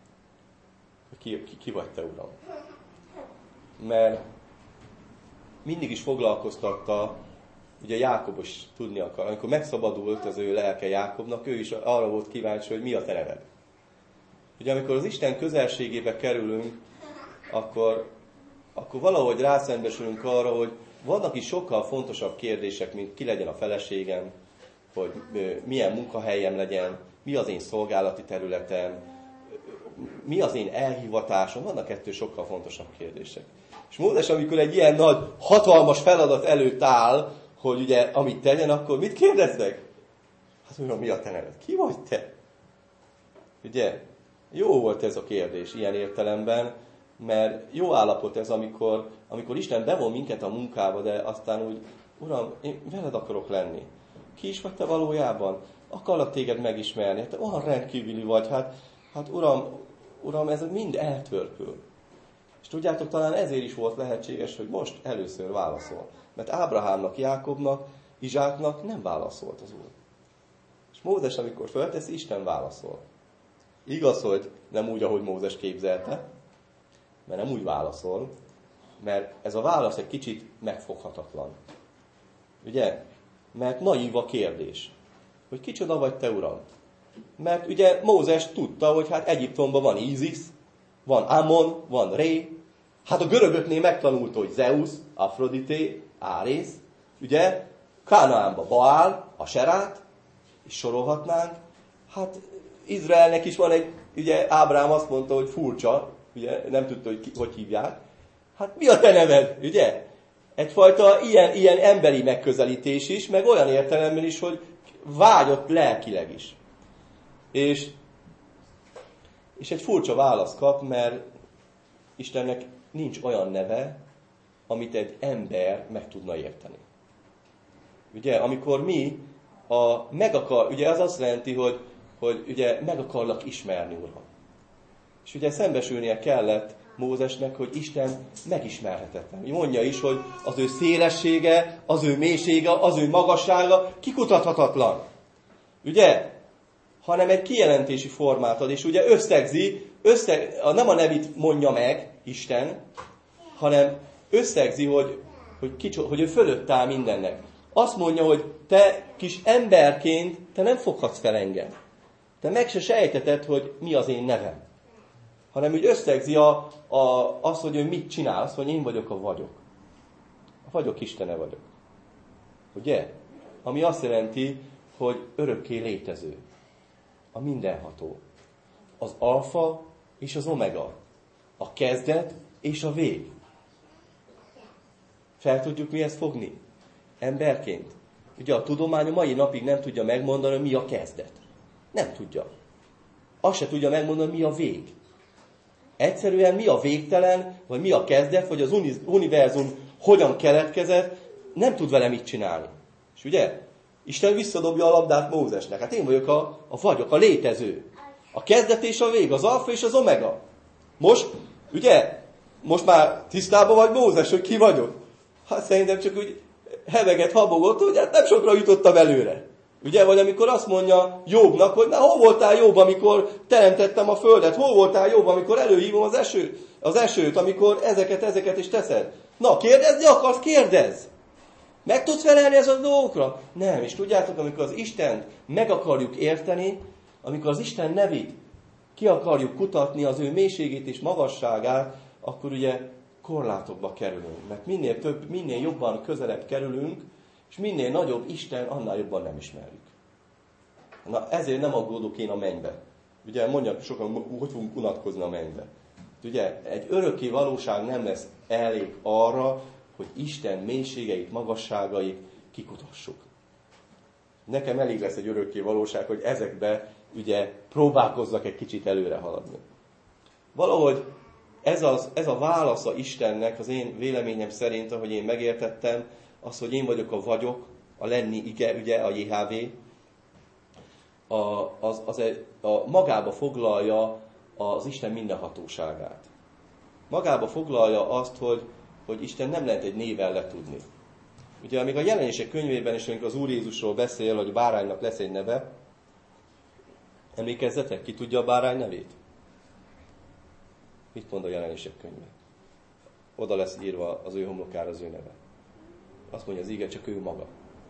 Ki vagy te, Uram? Mert mindig is foglalkoztatta, ugye Jákob is tudni akar. Amikor megszabadult az ő lelke Jákobnak, ő is arra volt kíváncsi, hogy mi a te neved. Ugye amikor az Isten közelségébe kerülünk, akkor valahogy rászembesülünk arra, hogy vannak is sokkal fontosabb kérdések, mint ki legyen a feleségem, hogy milyen munkahelyem legyen, mi az én szolgálati területem, mi az én elhivatásom, vannak ettől sokkal fontosabb kérdések. És Mózes, amikor egy ilyen nagy, hatalmas feladat előtt áll, hogy ugye, amit tegyen, akkor mit kérdeznek? Hát Uram, mi a te neved? Ki vagy te? Ugye? Jó volt ez a kérdés ilyen értelemben, mert jó állapot ez, amikor Isten bevon minket a munkába, de aztán úgy, Uram, én veled akarok lenni. Ki is vagy te valójában? Akarlak téged megismerni. Te olyan rendkívüli vagy, hát Uram, ez mind eltörpül. És tudjátok, talán ezért is volt lehetséges, hogy most először válaszol. Mert Ábrahámnak, Jákobnak, Izsáknak nem válaszolt az Úr. És Mózes, amikor fölteszi, Isten válaszol. Igaz, hogy nem úgy, ahogy Mózes képzelte, mert nem úgy válaszol, mert ez a válasz egy kicsit megfoghatatlan. Ugye? Mert naív a kérdés. Hogy kicsoda vagy te, Uram? Mert ugye Mózes tudta, hogy hát Egyiptomban van Ízisz, van Amon, van Ré. Hát a görögöknél megtanulta, hogy Zeus, Afrodité, Árész. Ugye? Kánaánban Baál, a Serát, és sorolhatnánk. Hát Izraelnek is van egy, ugye Ábrám azt mondta, hogy furcsa, ugye nem tudta, hogy hívják. Hát mi a te neved, ugye? Egyfajta ilyen emberi megközelítés is, meg olyan értelemben is, hogy vágyott lelkileg is. És egy furcsa választ kap, mert Istennek nincs olyan neve, amit egy ember meg tudna érteni. Ugye, amikor mi ugye az azt jelenti, hogy ugye meg akarlak ismerni, Uram. És ugye szembesülnie kellett Mózesnek, hogy Isten megismerhetetlen. Mondja is, hogy az ő szélessége, az ő mélysége, az ő magassága kikutathatatlan. Ugye? Hanem egy kijelentési formát ad, és ugye összegzi, nem a nevét mondja meg Isten, hanem összegzi, hogy ő fölött áll mindennek. Azt mondja, hogy te kis emberként, te nem foghatsz fel engem. Te meg se sejteted, hogy mi az én nevem. Hanem úgy összegzi azt, hogy ő mit csinál, azt, hogy én vagyok a vagyok. A vagyok Istene vagyok. Ugye? Ami azt jelenti, hogy örökké létező. A mindenható. Az alfa és az omega. A kezdet és a vég. Fel tudjuk mi ezt fogni? Emberként. Ugye a tudomány a mai napig nem tudja megmondani, mi a kezdet. Nem tudja. Azt se tudja megmondani, mi a vég. Egyszerűen mi a végtelen, vagy mi a kezdet, vagy az univerzum hogyan keletkezett, nem tud vele mit csinálni. És ugye? Isten visszadobja a labdát Mózesnek. Hát én vagyok a vagyok, a létező. A kezdet és a vég, az alfa és az omega. Most, ugye? Most már tisztában vagy Mózes, hogy ki vagyok? Hát szerintem csak úgy heveget habogott, hogy hát nem sokra jutottam előre. Ugye, vagy amikor azt mondja Jobbnak, hogy na, hol voltál Jobb, amikor teremtettem a földet? Hol voltál Jobb, amikor előhívom az esőt, amikor ezeket is teszed? Na, kérdezni akarsz? Kérdezz! Meg tudsz felelni ez a dolgokra? Nem, és tudjátok, amikor az Istent meg akarjuk érteni, amikor az Isten nevét ki akarjuk kutatni, az ő mélységét és magasságát, akkor ugye korlátokba kerülünk. Mert minél jobban közelebb kerülünk, és minél nagyobb Isten, annál jobban nem ismerjük. Na ezért nem aggódok én a mennybe. Ugye mondják sokan, hogy fogunk unatkozni a mennybe. Ugye egy örökké valóság nem lesz elég arra, hogy Isten mélységeit, magasságait kikutassuk. Nekem elég lesz egy örökké valóság, hogy ezekbe ugye próbálkozzak egy kicsit előre haladni. Valahogy ez a válasza Istennek, az én véleményem szerint, ahogy én megértettem, az, hogy én vagyok a vagyok, a lenni ige, ugye, a JHV, magába foglalja az Isten mindenhatóságát. Magába foglalja azt, hogy Isten nem lehet egy névvel letudni. Ugye, amíg a Jelenések könyvében is, amikor az Úr Jézusról beszél, hogy a báránynak lesz egy neve, emlékezzetek, ki tudja a bárány nevét? Mit mond a Jelenések könyve? Oda lesz írva az ő homlokára az ő neve. Azt mondja az ige, csak ő maga.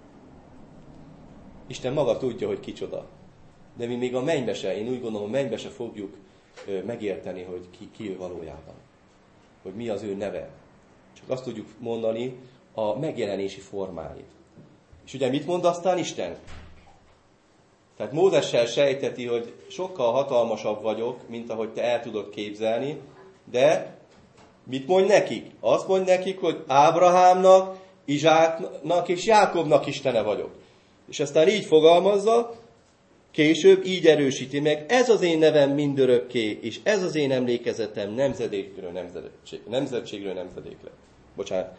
Isten maga tudja, hogy kicsoda. De mi még a mennybe se, én úgy gondolom, a mennybe se fogjuk megérteni, hogy ki ő valójában. Hogy mi az ő neve. Csak azt tudjuk mondani a megjelenési formáit. És ugye mit mond aztán Isten? Tehát Mózessel sejteti, hogy sokkal hatalmasabb vagyok, mint ahogy te el tudod képzelni, de mit mond nekik? Azt mond nekik, hogy Ábrahámnak, Izsáknak és Jákobnak Istene vagyok. És aztán így fogalmazza, később így erősíti meg, ez az én nevem mindörökké, és ez az én emlékezetem nemzedékről nemzetségről nemzedékre. Bocsánat,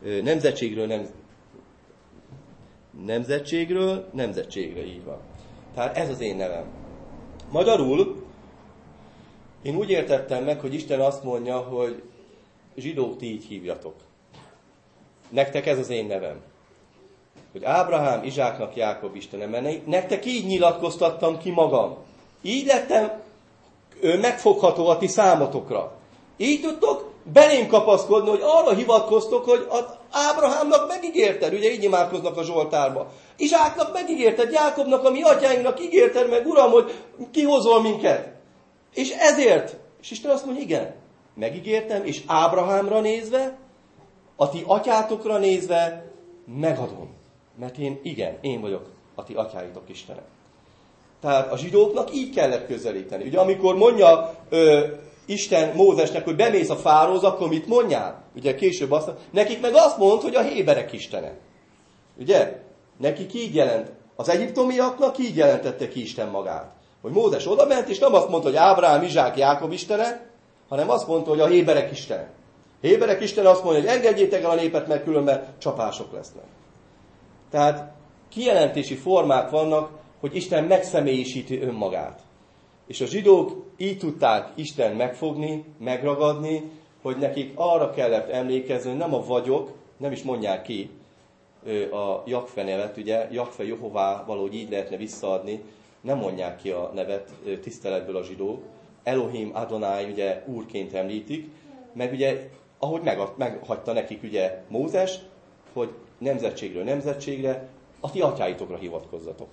nemzetségről nemzetségre, így van. Tehát ez az én nevem. Magyarul én úgy értettem meg, hogy Isten azt mondja, hogy zsidók, ti így hívjatok. Nektek ez az én nevem. Hogy Ábrahám, Izsáknak, Jákob Istene, mert nektek így nyilatkoztattam ki magam. Így lettem megfogható a ti számotokra. Így tudtok belém kapaszkodni, hogy arra hivatkoztok, hogy az Ábrahámnak megígérted, ugye így imádkoznak a Zsoltárba. Izsáknak megígérted, Jákobnak, a mi atyáinknak ígérted meg, Uram, hogy kihozol minket. És ezért, és Isten azt mondja, igen, megígértem, és Ábrahámra nézve, a ti atyátokra nézve megadom. Mert én vagyok a ti atyáitok Istene. Tehát a zsidóknak így kellett közelíteni. Ugye amikor mondja Isten Mózesnek, hogy bemész a fáróhoz, akkor mit mondjál? Ugye később azt mondja, nekik meg azt mond, hogy a héberek Istene. Ugye? Nekik így jelent. Az egyiptomiaknak így jelentette ki Isten magát. Hogy Mózes odament, és nem azt mondta, hogy Ábrahám, Izsák, Jákob Istene, hanem azt mondta, hogy a héberek Istene. Héberek Istene azt mondja, hogy engedjétek el a népet, mert különben csapások lesznek. Tehát kijelentési formák vannak, hogy Isten megszemélyisíti önmagát. És a zsidók így tudták Isten megfogni, megragadni, hogy nekik arra kellett emlékezni, hogy nem a vagyok, nem is mondják ki a Jakve nevet, ugye, Jakve Jehová valahogy így lehetne visszaadni, nem mondják ki a nevet tiszteletből a zsidók. Elohim Adonai ugye úrként említik, meg ugye, ahogy meghagyta nekik ugye Mózes, hogy nemzetségről nemzetségre, a ti atyáitokra hivatkozzatok.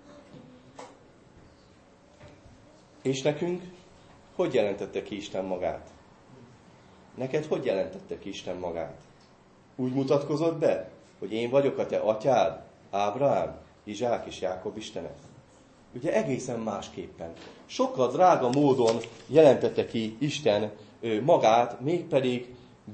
És nekünk hogy jelentette ki Isten magát? Neked hogy jelentette ki Isten magát? Úgy mutatkozott be, hogy én vagyok a te atyád, Ábrahám, Izsák és Jákob Istene? Ugye egészen másképpen. Sokkal drága módon jelentette ki Isten magát, mégpedig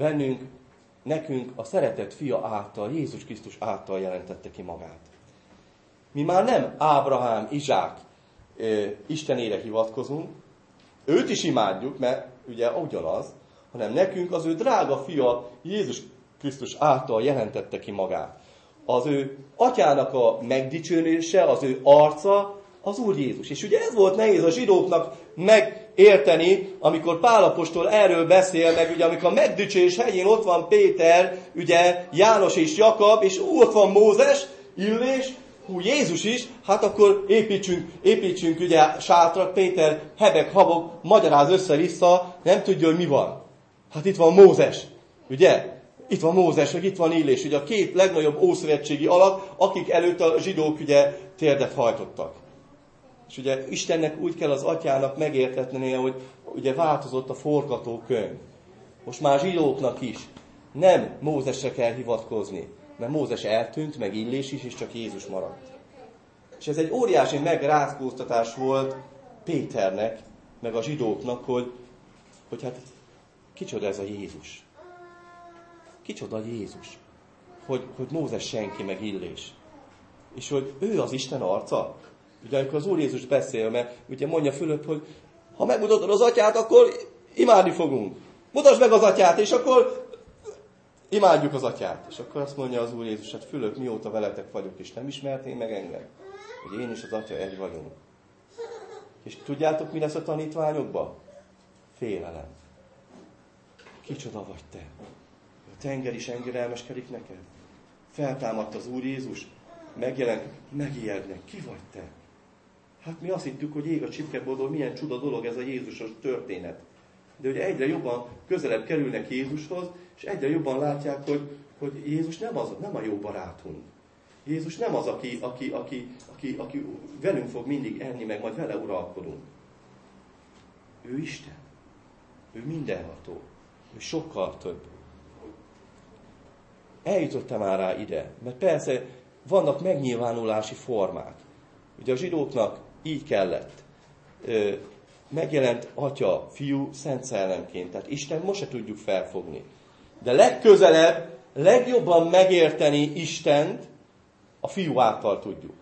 nekünk a szeretett fia által, Jézus Krisztus által jelentette ki magát. Mi már nem Ábrahám, Izsák Istenére hivatkozunk, őt is imádjuk, mert ugye ugyanaz, hanem nekünk az ő drága fia, Jézus Krisztus által jelentette ki magát. Az ő atyának a megdicsőlése, az ő arca, az Úr Jézus. És ugye ez volt nehéz a zsidóknak megérteni, amikor Pál apostol erről beszél, meg ugye amikor a megdicsőlés hegyén ott van Péter, ugye János és Jakab, és ott van Mózes, Illés, Jézus is, hát akkor építsünk ugye sátrat, Péter hebeg-habog, magyaráz össze-vissza, nem tudja, hogy mi van. Hát itt van Mózes, ugye? Itt van Mózes, meg itt van Illés, ugye a két legnagyobb ószövetségi alak, akik előtt a zsidók ugye térdet hajtottak. És ugye Istennek úgy kell az atyának megértetnie, hogy ugye változott a forgatókönyv. Most már zsidóknak is nem Mózesre kell hivatkozni, mert Mózes eltűnt, meg Illés is, és csak Jézus maradt. És ez egy óriási megrázkóztatás volt Péternek, meg a zsidóknak, hogy hát kicsoda ez a Jézus. Kicsoda Jézus. Hogy Mózes senki, meg Illés. És hogy ő az Isten arca. Ugye amikor az Úr Jézus beszél, mert ugye mondja Fülöp, hogy ha megmutatod az atyát, akkor imádni fogunk. Mutasd meg az atyát, és akkor imádjuk az atyát. És akkor azt mondja az Úr Jézus, hát Fülöp, mióta veletek vagyok, és nem ismertél meg engem? Hogy én és az atya egy vagyunk. És tudjátok, mi lesz a tanítványokban? Félelem. Kicsoda vagy te? A tenger is engedelmeskedik neked? Feltámadt az Úr Jézus, megjelent, megijednek. Ki vagy te? Hát mi azt hittük, hogy ég a csipkebodor, milyen csuda dolog ez a Jézusos történet. De ugye egyre jobban közelebb kerülnek Jézushoz, és egyre jobban látják, hogy Jézus nem a jó barátunk. Jézus nem az, aki velünk fog mindig enni, meg majd vele uralkodunk. Ő Isten. Ő mindenható. Ő sokkal több. Eljutottam már rá ide, mert persze vannak megnyilvánulási formák. Ugye a zsidóknak így kellett. Megjelent Atya, Fiú, Szent Szellemként. Tehát Isten most se tudjuk felfogni. De legközelebb legjobban megérteni Istent a fiú által tudjuk.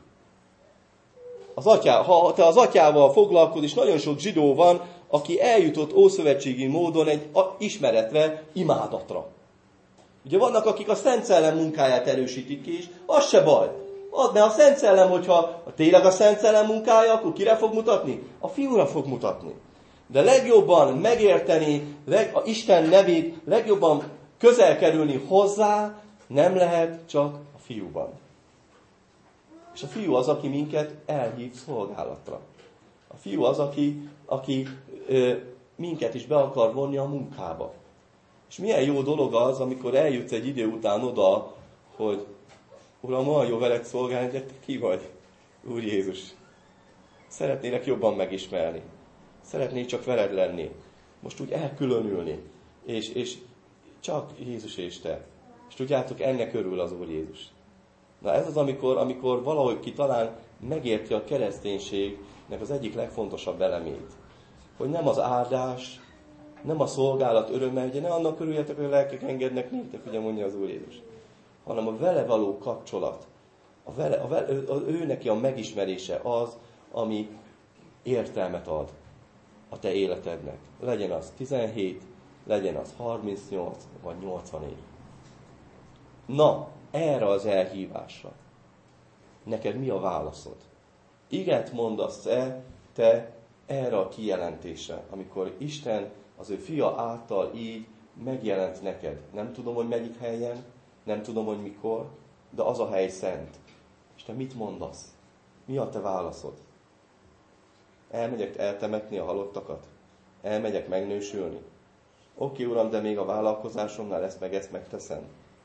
Ha te az atyával foglalkozol, és nagyon sok zsidó van, aki eljutott ószövetségi módon egy ismeretre, imádatra. Ugye vannak, akik a Szent Szellem munkáját erősítik ki, és az se baj. Mert a Szent Szellem, hogyha tényleg a Szent Szellem munkája, akkor kire fog mutatni? A fiúra fog mutatni. De legjobban megérteni a Isten nevét, legjobban közel kerülni hozzá nem lehet csak a fiúban. És a fiú az, aki minket elhív szolgálatra. A fiú az, aki minket is be akar vonni a munkába. És milyen jó dolog az, amikor eljutsz egy idő után oda, hogy Uram, olyan jó veled szolgálni, de te ki vagy, Úr Jézus? Szeretnélek jobban megismerni. Szeretnék csak veled lenni. Most úgy elkülönülni. És csak Jézus és te. És tudjátok, ennek örül az Úr Jézus. Na ez az, amikor valahogy ki talán megérti a kereszténységnek az egyik legfontosabb elemét. Hogy nem az áldás, nem a szolgálat öröme, ugye ne annak örüljetek, hogy a lelkek engednek néktek, ugye mondja az Úr Jézus. Hanem a vele való kapcsolat, ő neki a megismerése az, ami értelmet ad a te életednek. Legyen az 17, legyen az 38, vagy 80 év. Na, erre az elhívásra. Neked mi a válaszod? Igent mondasz-e te erre a kijelentésre, amikor Isten az ő fia által így megjelent neked? Nem tudom, hogy melyik helyen, nem tudom, hogy mikor, de az a hely szent. És te mit mondasz? Mi a te válaszod? Elmegyek eltemetni a halottakat? Elmegyek megnősülni? Oké, Uram, de még a vállalkozásomnál ezt megteszem.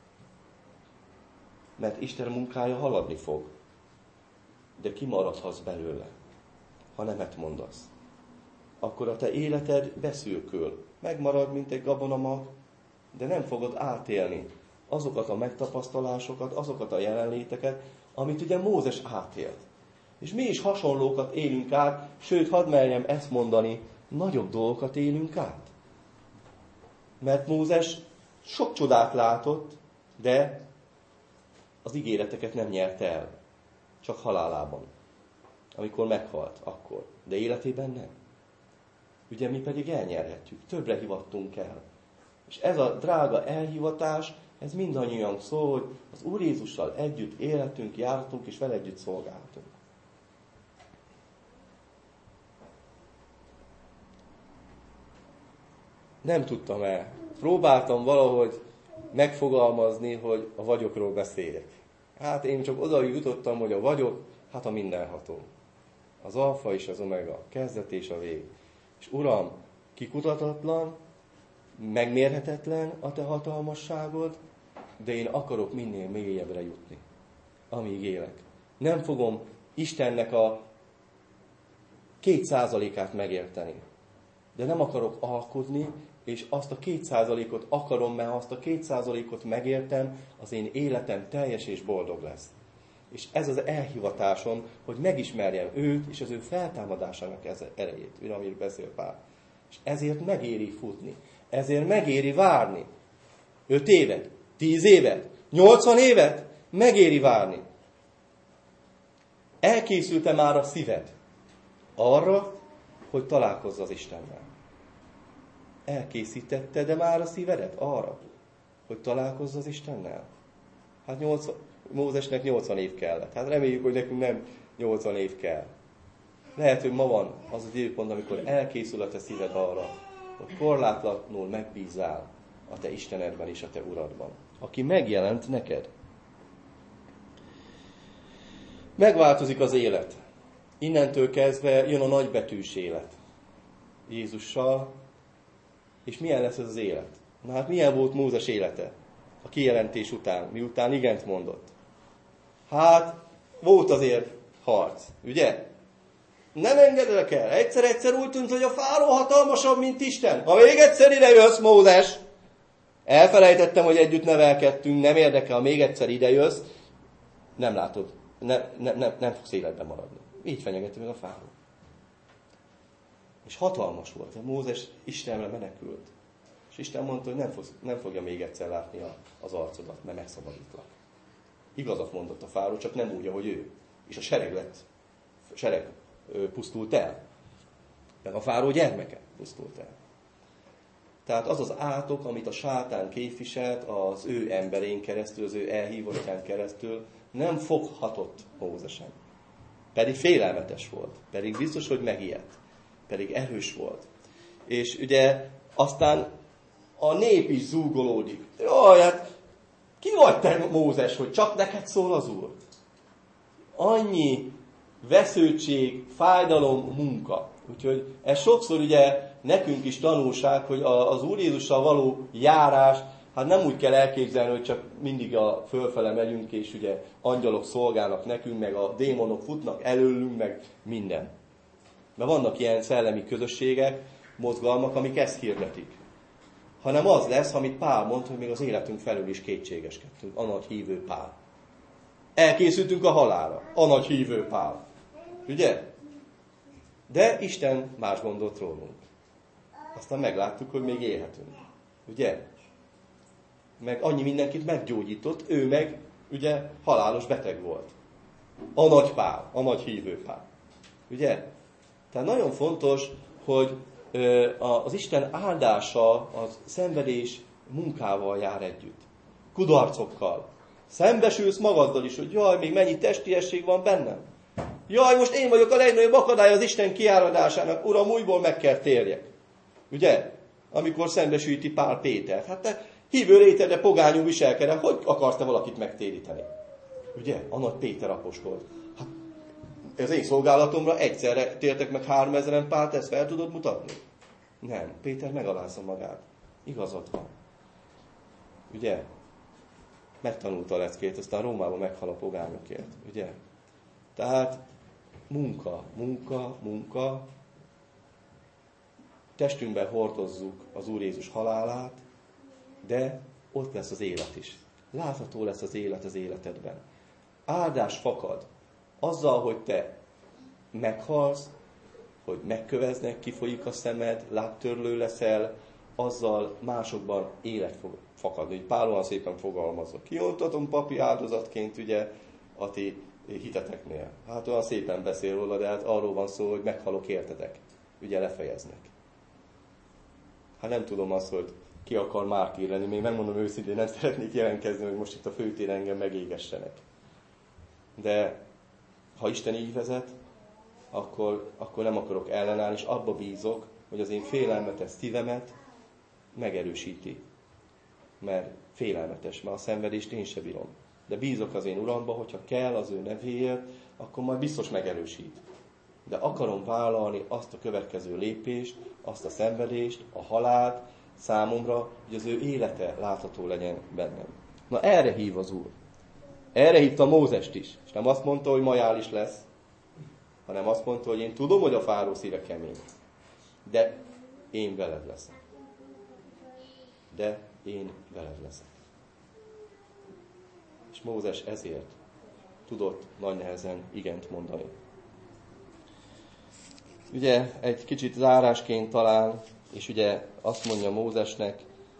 Mert Isten munkája haladni fog. De kimaradhatsz belőle, ha nemet mondasz. Akkor a te életed beszürkül. Megmarad, mint egy gabonamag, de nem fogod átélni azokat a megtapasztalásokat, azokat a jelenléteket, amit ugye Mózes átélt. És mi is hasonlókat élünk át, sőt, hadd merjem ezt mondani, nagyobb dolgokat élünk át. Mert Mózes sok csodát látott, de az ígéreteket nem nyerte el. Csak halálában. Amikor meghalt, akkor. De életében nem. Ugye mi pedig elnyerhetjük. Többre hivattunk el. És ez a drága elhivatás, ez mindannyian szól, hogy az Úr Jézussal együtt élhetünk, járhatunk, és vele együtt szolgálhatunk. Nem tudtam el. Próbáltam valahogy megfogalmazni, hogy a vagyokról beszéljek. Hát én csak oda jutottam, hogy a vagyok, hát a mindenható. Az alfa és az omega, a kezdet és a vég. És Uram, kikutathatatlan, megmérhetetlen a te hatalmasságod, de én akarok minél mélyebbre jutni, amíg élek. Nem fogom Istennek a 2%-át megérteni. De nem akarok alkudni, és azt a 2%-ot akarom, mert ha azt a 2%-ot megértem, az én életem teljes és boldog lesz. És ez az elhivatásom, hogy megismerjem őt, és az ő feltámadásának erejét, amiről beszél Pál. És ezért megéri futni. Ezért megéri várni. 5 évet, 10 évet, 80 évet megéri várni. Elkészült-e már a szíved arra, hogy találkozz az Istennel? Elkészítetted-e már a szívedet arra, hogy találkozz az Istennel? Hát Mózesnek 80 év kellett. Hát reméljük, hogy nekünk nem 80 év kell. Lehet, hogy ma van az az időpont, amikor elkészül a te szíved arra, hogy korlátlanul megbízzál a te Istenedben és a te Uradban, aki megjelent neked. Megváltozik az élet. Innentől kezdve jön a nagybetűs élet. Jézussal. És milyen lesz ez az élet? Na hát milyen volt Mózes élete a kijelentés után, miután igent mondott? Hát volt azért harc, ugye? Nem engedlek el. Egyszer úgy tűnt, hogy a fáraó hatalmasabb, mint Isten. Ha még egyszer ide jössz, Mózes, elfelejtettem, hogy együtt nevelkedtünk, nem érdekel, ha még egyszer ide jössz, nem látod, nem fogsz életben maradni. Így fenyegette meg a fáraó. És hatalmas volt. Mózes Istenre menekült. És És Isten mondta, hogy nem fogja még egyszer látni az arcodat, mert megszabadítlak. Igazat mondott a fáraó, csak nem úgy, ahogy ő. És a sereg pusztult el. Meg a fáraó gyermeke pusztult el. Tehát az az átok, amit a sátán képviselt az ő emberén keresztül, az ő elhívottján keresztül, nem foghatott Mózesen. Pedig félelmetes volt. Pedig biztos, hogy megijedt. Pedig erős volt. És ugye aztán a nép is zúgolódik. Jaj, hát ki vagy te, Mózes, hogy csak neked szól az Úr? Annyi vesződtség, fájdalom, munka. Úgyhogy ez sokszor ugye nekünk is tanulság, hogy az Úr Jézussal való járás, hát nem úgy kell elképzelni, hogy csak mindig fölfele megyünk, és ugye angyalok szolgálnak nekünk, meg a démonok futnak előlünk, meg minden. Mert vannak ilyen szellemi közösségek, mozgalmak, amik ezt hirdetik. Hanem az lesz, amit Pál mond, hogy még az életünk felül is kétségeskedtünk. A nagy hívő Pál. Elkészültünk a halálra. A nagy hívő Pál. Ugye? De Isten más gondolt rólunk. Aztán megláttuk, hogy még élhetünk. Ugye? Meg annyi mindenkit meggyógyított, ő meg ugye halálos beteg volt. A nagy Pál, a nagy hívő Pál. Ugye? Tehát nagyon fontos, hogy az Isten áldása, az szenvedés munkával jár együtt. Kudarcokkal. Szembesülsz magaddal is, hogy jaj, még mennyi testiesség van bennem. Jaj, most én vagyok a legnagyobb akadály az Isten kiáradásának. Uram, újból meg kell térjek. Ugye? Amikor szembesülti Pál Pétert. Hát te hívő rétegre, pogányú viselkedel, hogy akarsz te valakit megtéríteni? Ugye? A nagy Péter apostol. Hát az én szolgálatomra egyszerre tértek meg 3000-en, Pált, ezt fel tudod mutatni? Nem. Péter megalázza magát. Igazad van. Ugye? Megtanulta a leckét, aztán Rómában meghal a pogányokért. Ugye? Tehát munka. Testünkben hordozzuk az Úr Jézus halálát, de ott lesz az élet is. Látható lesz az élet az életedben. Áldás fakad azzal, hogy te meghalsz, hogy megköveznek, kifolyik a szemed, lábtörlő leszel, azzal másokban élet fog fakadni. Pál olyan szépen fogalmazza. Kiontatom papi áldozatként ugye a ti hiteteknél. Hát olyan szépen beszél róla, de hát arról van szó, hogy meghalok értetek. Ugye lefejeznek. Hát nem tudom azt, hogy ki akar mártír lenni. Még megmondom őszintén, nem szeretnék jelentkezni, hogy most itt a főtér engem megégessenek. De ha Isten így vezet, akkor nem akarok ellenállni, és abba bízok, hogy az én félelmetes szívemet megerősíti. Mert félelmetes, mert a szenvedést én se bírom. De bízok az én Uramba, hogyha kell az ő nevéért, akkor majd biztos megerősít. De akarom vállalni azt a következő lépést, azt a szenvedést, a halált számomra, hogy az ő élete látható legyen bennem. Na erre hív az Úr. Erre hívta Mózest is. És nem azt mondta, hogy majális lesz, hanem azt mondta, hogy én tudom, hogy a fáraó szíve kemény. De én veled leszek. És Mózes ezért tudott nagy nehezen igent mondani. Ugye egy kicsit zárásként talán, és ugye azt mondja Mózesnek,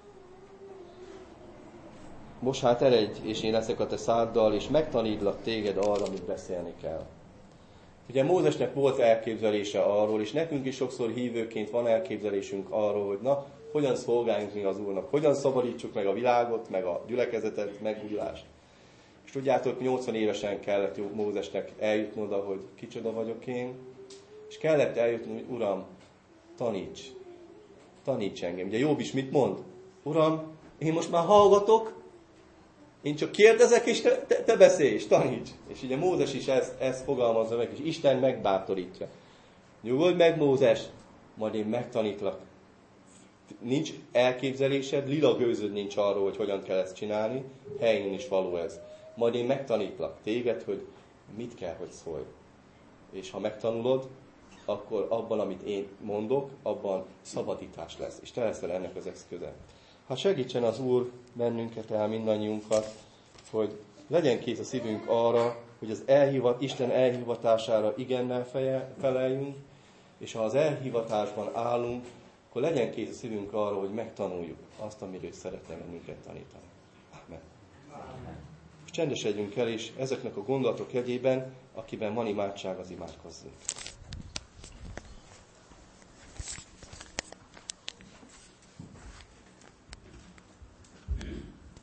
most hát eredj, és én leszek a te száddal, és megtanítlak téged arra, amit beszélni kell. Ugye Mózesnek volt elképzelése arról, és nekünk is sokszor hívőként van elképzelésünk arról, hogy na, hogyan szolgáljunk mi az Úrnak, hogyan szabadítsuk meg a világot, meg a gyülekezetet, megújulást. És tudjátok, 80 évesen kellett Mózesnek eljutni oda, hogy kicsoda vagyok én, és kellett eljutni, hogy Uram, taníts engem. Ugye Jobb is mit mond? Uram, én most már hallgatok, én csak kérdezek, és te beszélj, és taníts. És ugye Mózes is ezt fogalmazza meg, és Isten megbátorítja. Nyugodj meg, Mózes, majd én megtanítlak. Nincs elképzelésed, lila gőzöd nincs arról, hogy hogyan kell ezt csinálni, helyén is való ez. Majd én megtanítlak téged, hogy mit kell, hogy szólj. És ha megtanulod, akkor abban, amit én mondok, abban szabadítás lesz. És te leszel ennek az eszköze. Hát segítsen az Úr bennünket el, mindannyiunkat, hogy legyen kész a szívünk arra, hogy az Isten elhivatására igennel feleljünk, és ha az elhivatásban állunk, akkor legyen kész a szívünk arra, hogy megtanuljuk azt, amiről szeretne bennünket tanítani. Amen. És csendesedjünk el, és ezeknek a gondolatok jegyében, akiben van imádság, az imádkozzunk.